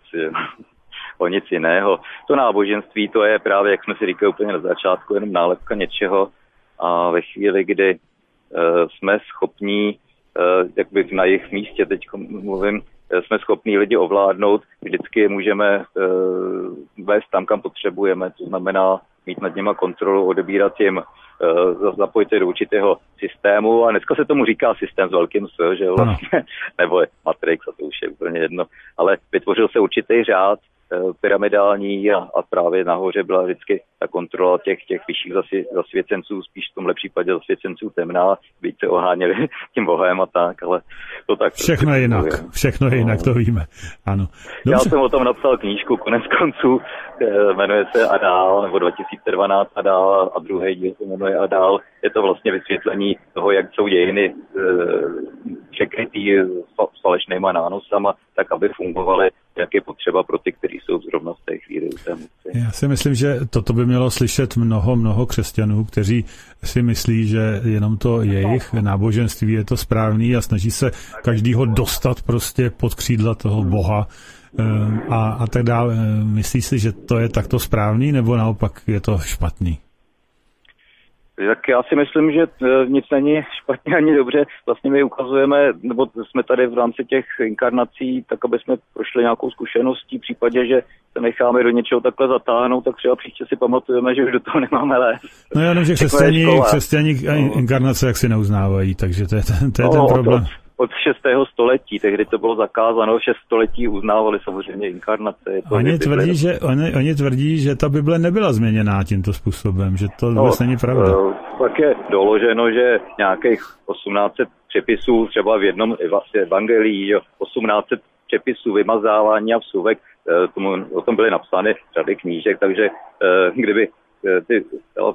o nic jiného. To náboženství, to je právě, jak jsme si říkali úplně na začátku, jenom nálepka něčeho a ve chvíli, kdy uh, jsme schopní, uh, jak bych na jejich místě teď mluvím, uh, jsme schopní lidi ovládnout, vždycky můžeme uh, vést tam, kam potřebujeme, to znamená mít nad něma kontrolu, odebírat jim uh, zapojit do určitého systému a dneska se tomu říká systém s velkým S, že vlastně, nebo Matrix, a to už je úplně jedno, ale vytvořil se určitý řád pyramidální a, a právě nahoře byla vždycky ta kontrola těch, těch vyšších zasi, zasvěcenců, spíš v tomhle případě zasvěcenců temná, byť se oháněli tím bohem a tak, ale to tak... Všechno prostě jinak, je. všechno je jinak, to víme, ano. Dobře. Já jsem o tom napsal knížku, konec konců, jmenuje se A dál, nebo dva tisíce dvanáct A dál, a druhý díl se jmenuje A dál. Je to vlastně vysvětlení toho, jak jsou dějiny e, překrytý s falešnýma nánosama, tak aby fungovaly, jak je potřeba pro ty, kteří jsou zrovna v té chvíli u té moci. Já si myslím, že toto by mělo slyšet mnoho, mnoho křesťanů, kteří si myslí, že jenom to jejich náboženství je to správný a snaží se každýho dostat prostě pod křídla toho Boha a, a tak dále. Myslí si, že to je takto správný, nebo naopak je to špatný? Tak já si myslím, že nic není špatně ani dobře. Vlastně my ukazujeme, nebo jsme tady v rámci těch inkarnací, tak aby jsme prošli nějakou zkušeností, v případě, že se necháme do něčeho takhle zatáhnout, tak třeba příště si pamatujeme, že už do toho nemáme lézt. No jenom, že křesťaní, křesťaní no. inkarnace jak si neuznávají, takže to je ten, to je ten no, problém. Od šestého století, tehdy to bylo zakázáno, šest století uznávali samozřejmě inkarnace. To oni, tvrdí, že, oni, oni tvrdí, že ta Bible nebyla změněná tímto způsobem, že to vůbec no, není pravda. Tak je doloženo, že nějakých osmnáct set přepisů, třeba v jednom evangelii, osmnáct set přepisů vymazávání a vsuvek, tomu, o tom byly napsány řady knížek, takže kdyby ty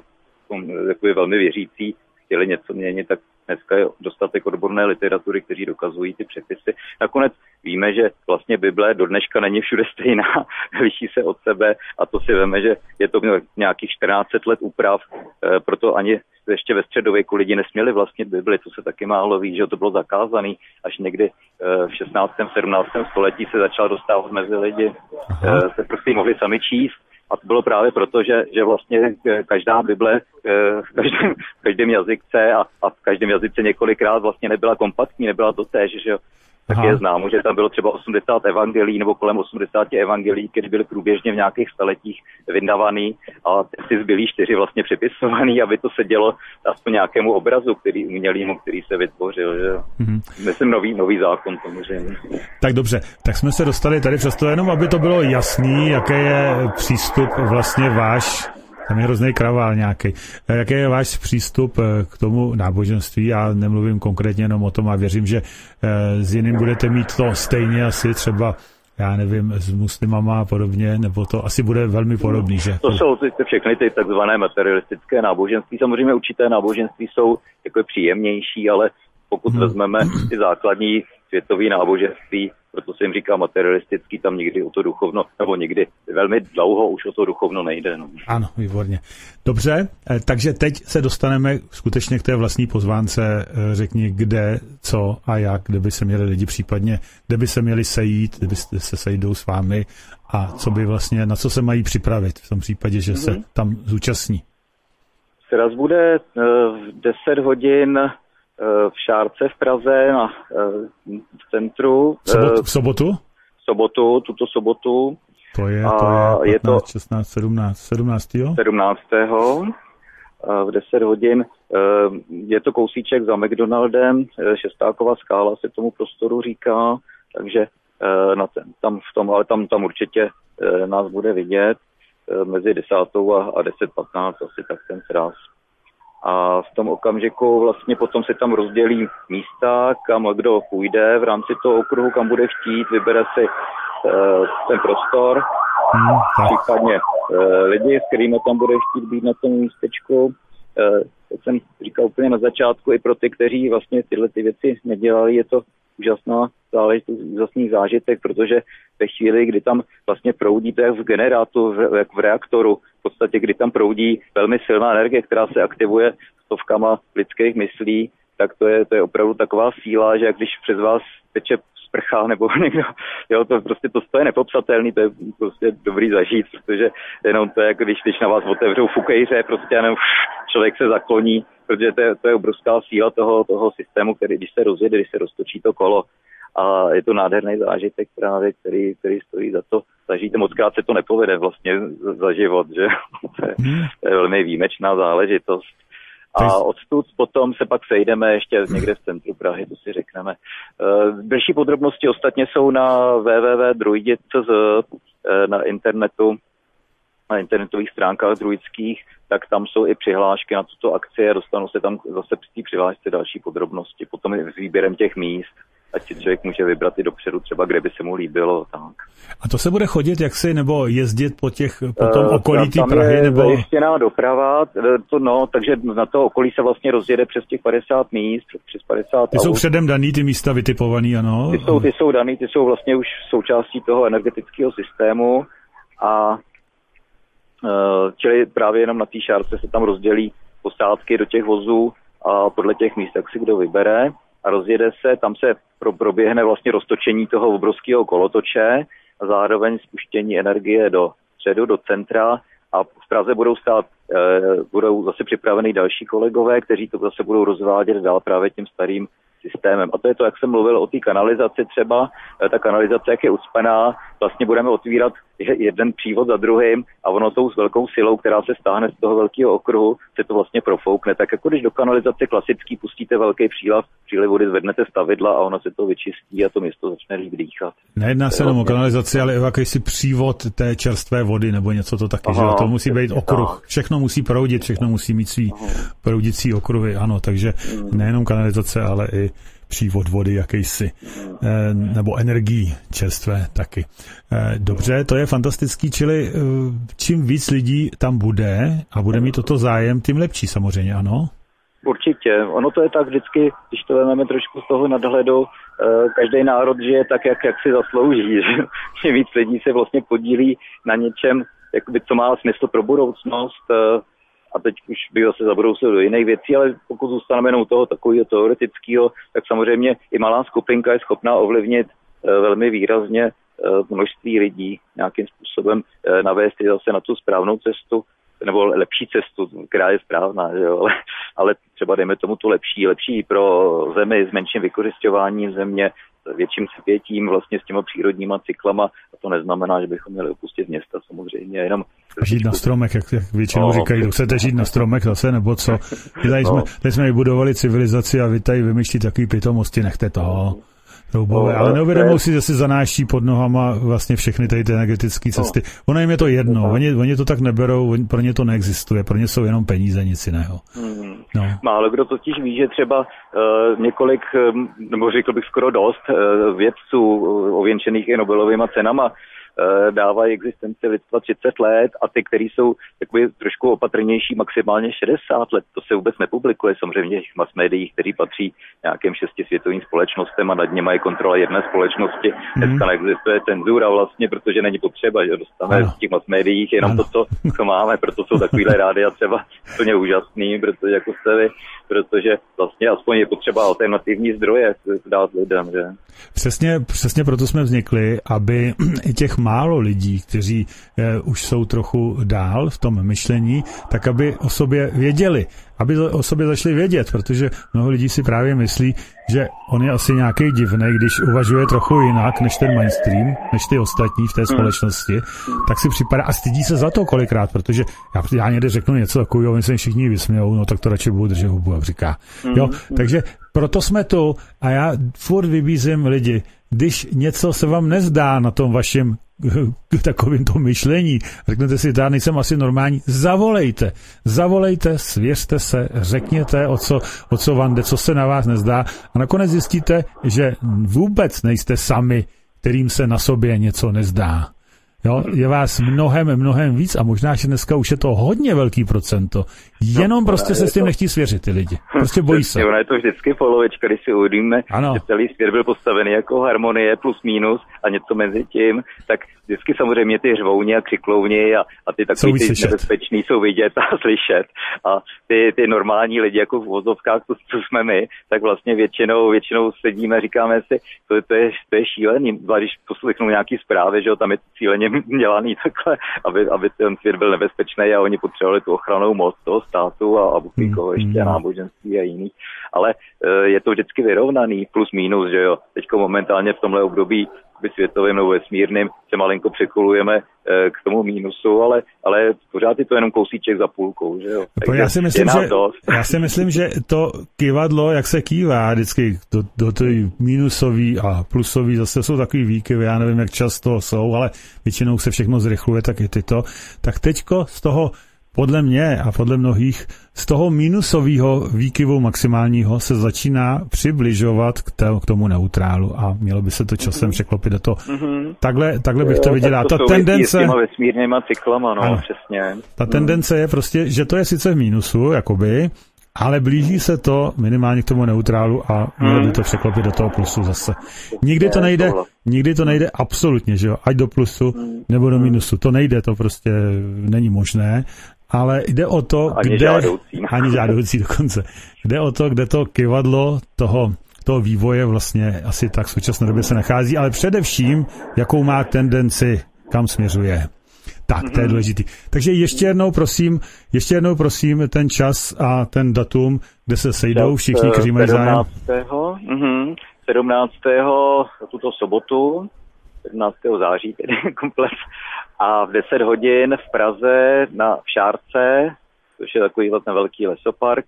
takový velmi věřící chtěli něco měnit, tak dneska je dostatek odborné literatury, kteří dokazují ty přepisy. Nakonec víme, že vlastně Bible do dneška není všude stejná, liší se od sebe a to si veme, že je to nějakých čtrnáct set let úprav, e, proto ani ještě ve středověku lidi nesměli vlastnit Bibli, to se taky málo ví, že to bylo zakázané, až někdy e, v šestnáctém sedmnáctém století se začalo dostávat mezi lidi, e, se prostě mohli sami číst. A to bylo právě proto, že, že vlastně každá Bible v každém, v každém jazyce a, a v každém jazyce několikrát vlastně nebyla kompaktní, nebyla to též, že jo. Tak je známo, že tam bylo třeba osmdesát evangelií nebo kolem osmdesát evangelií, které byly průběžně v nějakých staletích vydávaný a ty zbylí čtyři vlastně přepisovaný, aby to sedělo aspoň nějakému obrazu, který umělýmu, který se vytvořil, že jo. Mm-hmm. Myslím nový, nový zákon samozřejmě. Tak dobře, tak jsme se dostali tady přesto jenom, aby to bylo jasný, jaký je přístup vlastně váš. Tam je hrozný kravál nějaký. Jaký je váš přístup k tomu náboženství? Já nemluvím konkrétně jenom o tom a věřím, že s jiným budete mít to stejně asi třeba, já nevím, s muslimama a podobně, nebo to asi bude velmi podobný, že? To jsou ty, všechny ty takzvané materialistické náboženství. Samozřejmě určité náboženství jsou jako příjemnější, ale pokud hmm. vezmeme ty základní světové náboženství, proto se jim říká materialistický, tam nikdy o to duchovno, nebo nikdy velmi dlouho už o to duchovno nejde. No. Ano, výborně. Dobře, takže teď se dostaneme skutečně k té vlastní pozvánce. Řekni, kde, co a jak, kde by se měli lidi případně, kde by se měli sejít, kde by se sejdou s vámi a co by vlastně, na co se mají připravit v tom případě, že se tam zúčastní. Teraz bude v deset hodin v Šárce v Praze na, v centru. V sobotu? V sobotu? V sobotu, tuto sobotu. To je, to je, je patnáct, šestnáct, sedmnáct, sedmnáctého sedmnáctého v deset hodin. Je to kousíček za McDonaldem, Šestákova skála se tomu prostoru říká, takže na ten, tam v tom, ale tam, tam určitě nás bude vidět mezi desátou a deset patnáct asi tak ten sraz. A v tom okamžiku vlastně potom se tam rozdělí místa, kam kdo půjde v rámci toho okruhu, kam bude chtít, vybere si uh, ten prostor, hmm, případně uh, lidi, s kterými tam bude chtít být na tom místečku. Uh, jak jsem říkal úplně na začátku, i pro ty, kteří vlastně tyhle ty věci nedělali, je to úžasná záležitost, úžasný zážitek, protože ve chvíli, kdy tam vlastně proudí to jak v generátoru, jak v reaktoru, v podstatě, kdy tam proudí velmi silná energie, která se aktivuje stovkama lidských myslí, tak to je, to je opravdu taková síla, že když přes vás teče sprcha nebo někdo, jo, to prostě to, to je nepopsatelný, to je prostě dobrý zažít, protože jenom to je, jako když, když na vás otevřou fukejře, prostě jenom člověk se zakloní, protože to je, to je obrovská síla toho, toho systému, který když se rozjede, když se roztočí to kolo. A je to nádherný zážitek právě, který, který stojí za to zažít. Mockrát se to nepovede vlastně za život, že to je, to je velmi výjimečná záležitost. A odtud potom se pak sejdeme ještě někde v centru Prahy, to si řekneme. Další podrobnosti ostatně jsou na w w w tečka druidi tečka c z na internetu, na internetových stránkách druidských, tak tam jsou i přihlášky na tuto akci a dostanou se tam zase při té přihlášce další podrobnosti. Potom i s výběrem těch míst, ať si člověk může vybrat i dopředu třeba, kde by se mu líbilo. Tak. A to se bude chodit jaksi, nebo jezdit po těch, po tom okolí té Prahy? Je nebo zajištěná doprava, to no, takže na to okolí se vlastně rozjede přes těch padesát míst, přes padesát Ty aut. jsou předem daný, ty místa vytipovaný, ano? Ty jsou, ty jsou daný, ty jsou vlastně už součástí toho energetického systému a čili právě jenom na té šárce se tam rozdělí posádky do těch vozů a podle těch míst, jak si kdo vybere a rozjede se, tam se pro, proběhne vlastně roztočení toho obrovského kolotoče a zároveň spuštění energie do středu, do centra a v Praze budou stát, e, budou zase připraveny další kolegové, kteří to zase budou rozvádět dál právě tím starým systémem. A to je to, jak jsem mluvil o té kanalizaci třeba, ta kanalizace, jak je ucpená, vlastně budeme otvírat jeden přívod za druhým a ono tou s velkou silou, která se stáhne z toho velkého okruhu, se to vlastně profoukne. Tak jako když do kanalizace klasický pustíte velký přílav, příliv vody, zvednete stavidla a ono se to vyčistí a to město začne líp dýchat. Nejedná se jenom vlastně o kanalizaci, ale o jakýsi přívod té čerstvé vody nebo něco to taky, aha, že to musí být okruh. Všechno musí proudit, všechno musí mít svý proudící okruhy, ano, takže nejenom kanalizace, ale i přívod vody jakýsi, e, nebo energií čerstvé taky. E, dobře, to je fantastický, čili e, čím víc lidí tam bude a bude mít toto zájem, tím lepší samozřejmě, ano? Určitě. Ono to je tak vždycky, když to vezmeme trošku z toho nadhledu, e, každý národ žije tak, jak, jak si zaslouží. Že víc lidí se vlastně podílí na něčem, jakoby, co má smysl pro budoucnost, e, a teď už by zase zabrousil do jiných věcí, ale pokud zůstaneme jenom u toho takového teoretického, tak samozřejmě i malá skupinka je schopná ovlivnit e, velmi výrazně e, množství lidí nějakým způsobem e, navést je zase na tu správnou cestu, nebo lepší cestu, která je správná, že jo? Ale, ale třeba dejme tomu tu lepší, lepší pro zemi s menším vykořisťováním země, větším sepětím vlastně s těma přírodníma cyklama a to neznamená, že bychom měli opustit města samozřejmě, jenom... Žít na stromech, jak, jak většinou no, říkají, chcete žít na stromech zase, nebo co? Tady jsme, tady jsme vybudovali civilizaci a vy tady vymýšlí takový pitomosti, nechte toho. Roubové, ale neuvědomou si, že si zanáší pod nohama vlastně všechny tady ty energetické cesty. Ono jim je to jedno, oni, oni to tak neberou, pro ně to neexistuje, pro ně jsou jenom peníze, nic jiného. No. Málo kdo totiž ví, že třeba uh, několik, nebo řekl bych skoro dost, uh, vědců uh, ověnčených i Nobelovými cenama dávají existenci lidstva třicet let a ty, kteří jsou takový trošku opatrnější, maximálně šedesát let. To se vůbec nepublikuje samozřejmě v mass médiích, kteří patří nějakým šesti světovým společnostem a nad něma je kontrola jedné společnosti. Mm. Dneska neexistuje cenzura vlastně, protože není potřeba, že dostaneme v těch mass médiích jenom ano. to, co, co máme, proto jsou takovýhle rádia třeba úplně úžasný, protože jako jste vy, protože vlastně aspoň je potřeba alternativní zdroje dát lidem, že? Přesně, přesně proto jsme vznikli, aby i těch málo lidí, kteří eh, už jsou trochu dál v tom myšlení, tak aby o sobě věděli, aby o sobě začali vědět, protože mnoho lidí si právě myslí, že on je asi nějaký divný, když uvažuje trochu jinak než ten mainstream, než ty ostatní v té společnosti, tak si připadá a stydí se za to kolikrát, protože já, já někde řeknu něco takového, oni se všichni vysmějou, no tak to radši budu držet hubu, jak říká. Jo, takže proto jsme tu a já furt vybízím lidi, když něco se vám nezdá na tom vašem takovým to myšlení, řeknete si, já nejsem asi normální, zavolejte, zavolejte, svěřte se, řekněte, o co, o co vám jde, co se na vás nezdá a nakonec zjistíte, že vůbec nejste sami, kterým se na sobě něco nezdá. Jo, je vás mnohem, mnohem víc a možná, že dneska už je to hodně velký procento. Jenom no, prostě se s tím to... nechtí svěřit ty lidi. Prostě bojí se. Ono je to vždycky polovička, když si uvědomíme, že celý svět byl postavený jako harmonie plus minus a něco mezi tím, tak vždycky samozřejmě ty řvouni a křiklouni a, a ty takový ty nebezpečný jsou vidět a slyšet. A ty, ty normální lidi jako v vozovkách, to, co jsme my, tak vlastně většinou, většinou sedíme a říkáme si, to, to, je, to je šílený. Když poslechnou nějaký zprávy, že jo, tam je cíleně dělaný takhle, aby, aby ten svět byl nebezpečný a oni potřebovali tu ochranou moc toho státu a, a buklíkoho ještě náboženství a jiných. Ale e, je to vždycky vyrovnaný, plus minus, že jo. Teďko momentálně v tomhle období světovým nebo vesmírným se malinko překulujeme k tomu mínusu, ale, ale pořád je to jenom kousíček za půlkou, že jo. Takže já si myslím, že, já si myslím, že to kývadlo, jak se kývá vždycky do, do tej mínusový a plusový, zase jsou takový výkyvy, já nevím, jak často jsou, ale většinou se všechno zrychluje, tak i tyto. Tak teďko z toho podle mě a podle mnohých z toho minusového výkyvu maximálního se začíná přibližovat k, k tomu neutrálu a mělo by se to časem mm-hmm. překlopit do toho. Mm-hmm. Takhle, takhle bych to viděla. To ta tendence... S těma vesmírnýma cyklama, no, ano. Přesně. Ta tendence je prostě, že to je sice v mínusu, jakoby, ale blíží se to minimálně k tomu neutrálu a mělo by to překlopit do toho plusu zase. Nikdy to nejde, nikdy to nejde absolutně, že jo, ať do plusu nebo do mínusu. To nejde, to prostě není možné. Ale jde o to, ani kde... Žádoucí. Ani žádoucí dokonce. Jde o to, kde to kyvadlo toho, toho vývoje vlastně asi tak v současné době se nachází, ale především, jakou má tendenci, kam směřuje. Tak, to je důležitý. Takže ještě jednou prosím, ještě jednou prosím ten čas a ten datum, kde se sejdou všichni, kteří mají zájem. sedmnáctého sedmnáctého tuto sobotu, sedmnáctého září, tedy komplet. A v deset hodin v Praze na v Šárce, což je takový vlastně velký lesopark,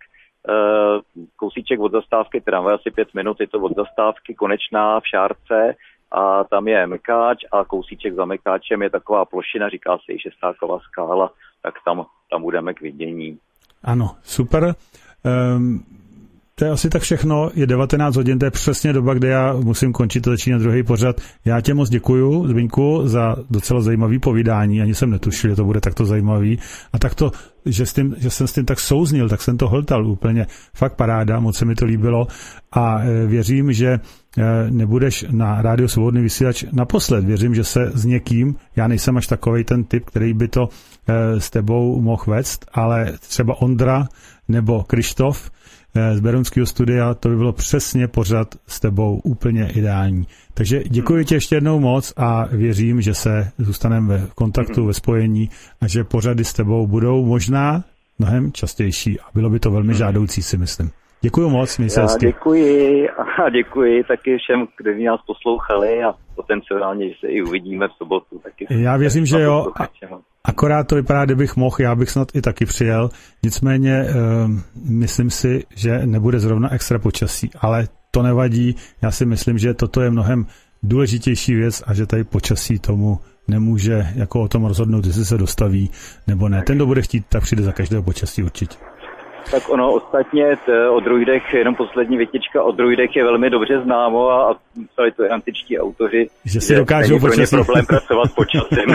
kousíček od zastávky tramvaj, asi pět minut, je to od zastávky Konečná v Šárce a tam je Mekáč a kousíček za Mekáčem je taková plošina, říká se i Šestáková skála, tak tam, tam budeme k vidění. Ano, super. Um... To je asi tak všechno, je devatenáct hodin, to je přesně doba, kde já musím končit a začínat druhý pořad. Já tě moc děkuju, Zbyňku, za docela zajímavý povídání, ani jsem netušil, že to bude takto zajímavý. A takto, že, s tím, že jsem s tím tak souznil, tak jsem to hltal úplně. Fakt paráda, moc se mi to líbilo a věřím, že nebudeš na Rádiu Svobodný vysílač naposled. Věřím, že se s někým, já nejsem až takovej ten typ, který by to s tebou mohl vést, ale třeba Ondra nebo Krištof z Berounského studia, to by bylo přesně pořad s tebou úplně ideální. Takže děkuji ti ještě jednou moc a věřím, že se zůstaneme v kontaktu, ve spojení a že pořady s tebou budou možná mnohem častější a bylo by to velmi žádoucí, si myslím. Děkuji moc, měj se hezky. Děkuji a děkuji taky všem, kteří nás poslouchali a potenciálně, že se i uvidíme v sobotu. Taky já věřím, že jo. A, akorát to vypadá, kdybych mohl, já bych snad i taky přijel. Nicméně e, myslím si, že nebude zrovna extra počasí, ale to nevadí. Já si myslím, že toto je mnohem důležitější věc a že tady počasí tomu nemůže jako o tom rozhodnout, jestli se dostaví nebo ne. Ten, kdo bude chtít, tak přijde za každého počasí určitě. Tak ono ostatně t, o druidech, jenom poslední větička, o druidech je velmi dobře známo a, a psali to i antičtí autoři, že si dokážou počasí. Není problém pracovat počasím.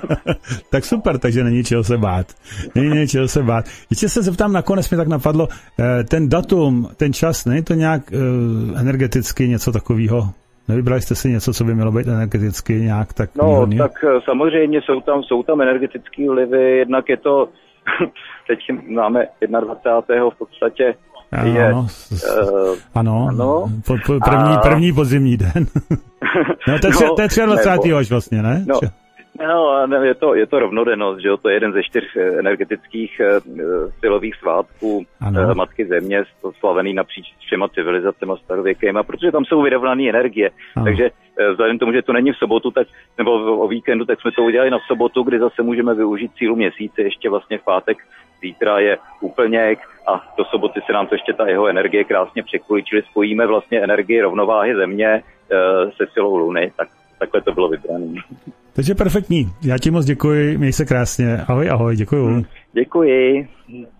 Tak super, takže není čeho se bát. Není čeho se bát. Ještě se zeptám, nakonec mi tak napadlo, ten datum, ten čas, není to nějak uh, energeticky něco takového? Nevybrali jste si něco, co by mělo být energeticky nějak tak No, výhodný? tak samozřejmě jsou tam, jsou tam energetické vlivy, jednak je to teď máme dvacátého prvního v podstatě ano, je, uh, ano, ano. Po, po, první, a... první podzimní den. No, to je, no, to je dvacátého třiadvacátého až vlastně, ne? No, no ne, je, to, je to rovnodennost, že jo? To je jeden ze čtyř energetických uh, silových svátků uh, Matky Země, to slavený napříč všema civilizacemi starověkýma, protože tam jsou vyrovnané energie. Ano. Takže uh, vzhledem k tomu, že to není v sobotu, tak, nebo o víkendu, tak jsme to udělali na sobotu, kdy zase můžeme využít cílu měsíce, ještě vlastně v pátek, zítra je úplněk a do soboty se nám to ještě ta jeho energie krásně překulí, čili spojíme vlastně energii rovnováhy Země uh, se silou Luny, tak takhle to bylo vybrané. Takže perfektní. Já ti moc děkuji, měj se krásně. Ahoj, ahoj, děkuju. Děkuji.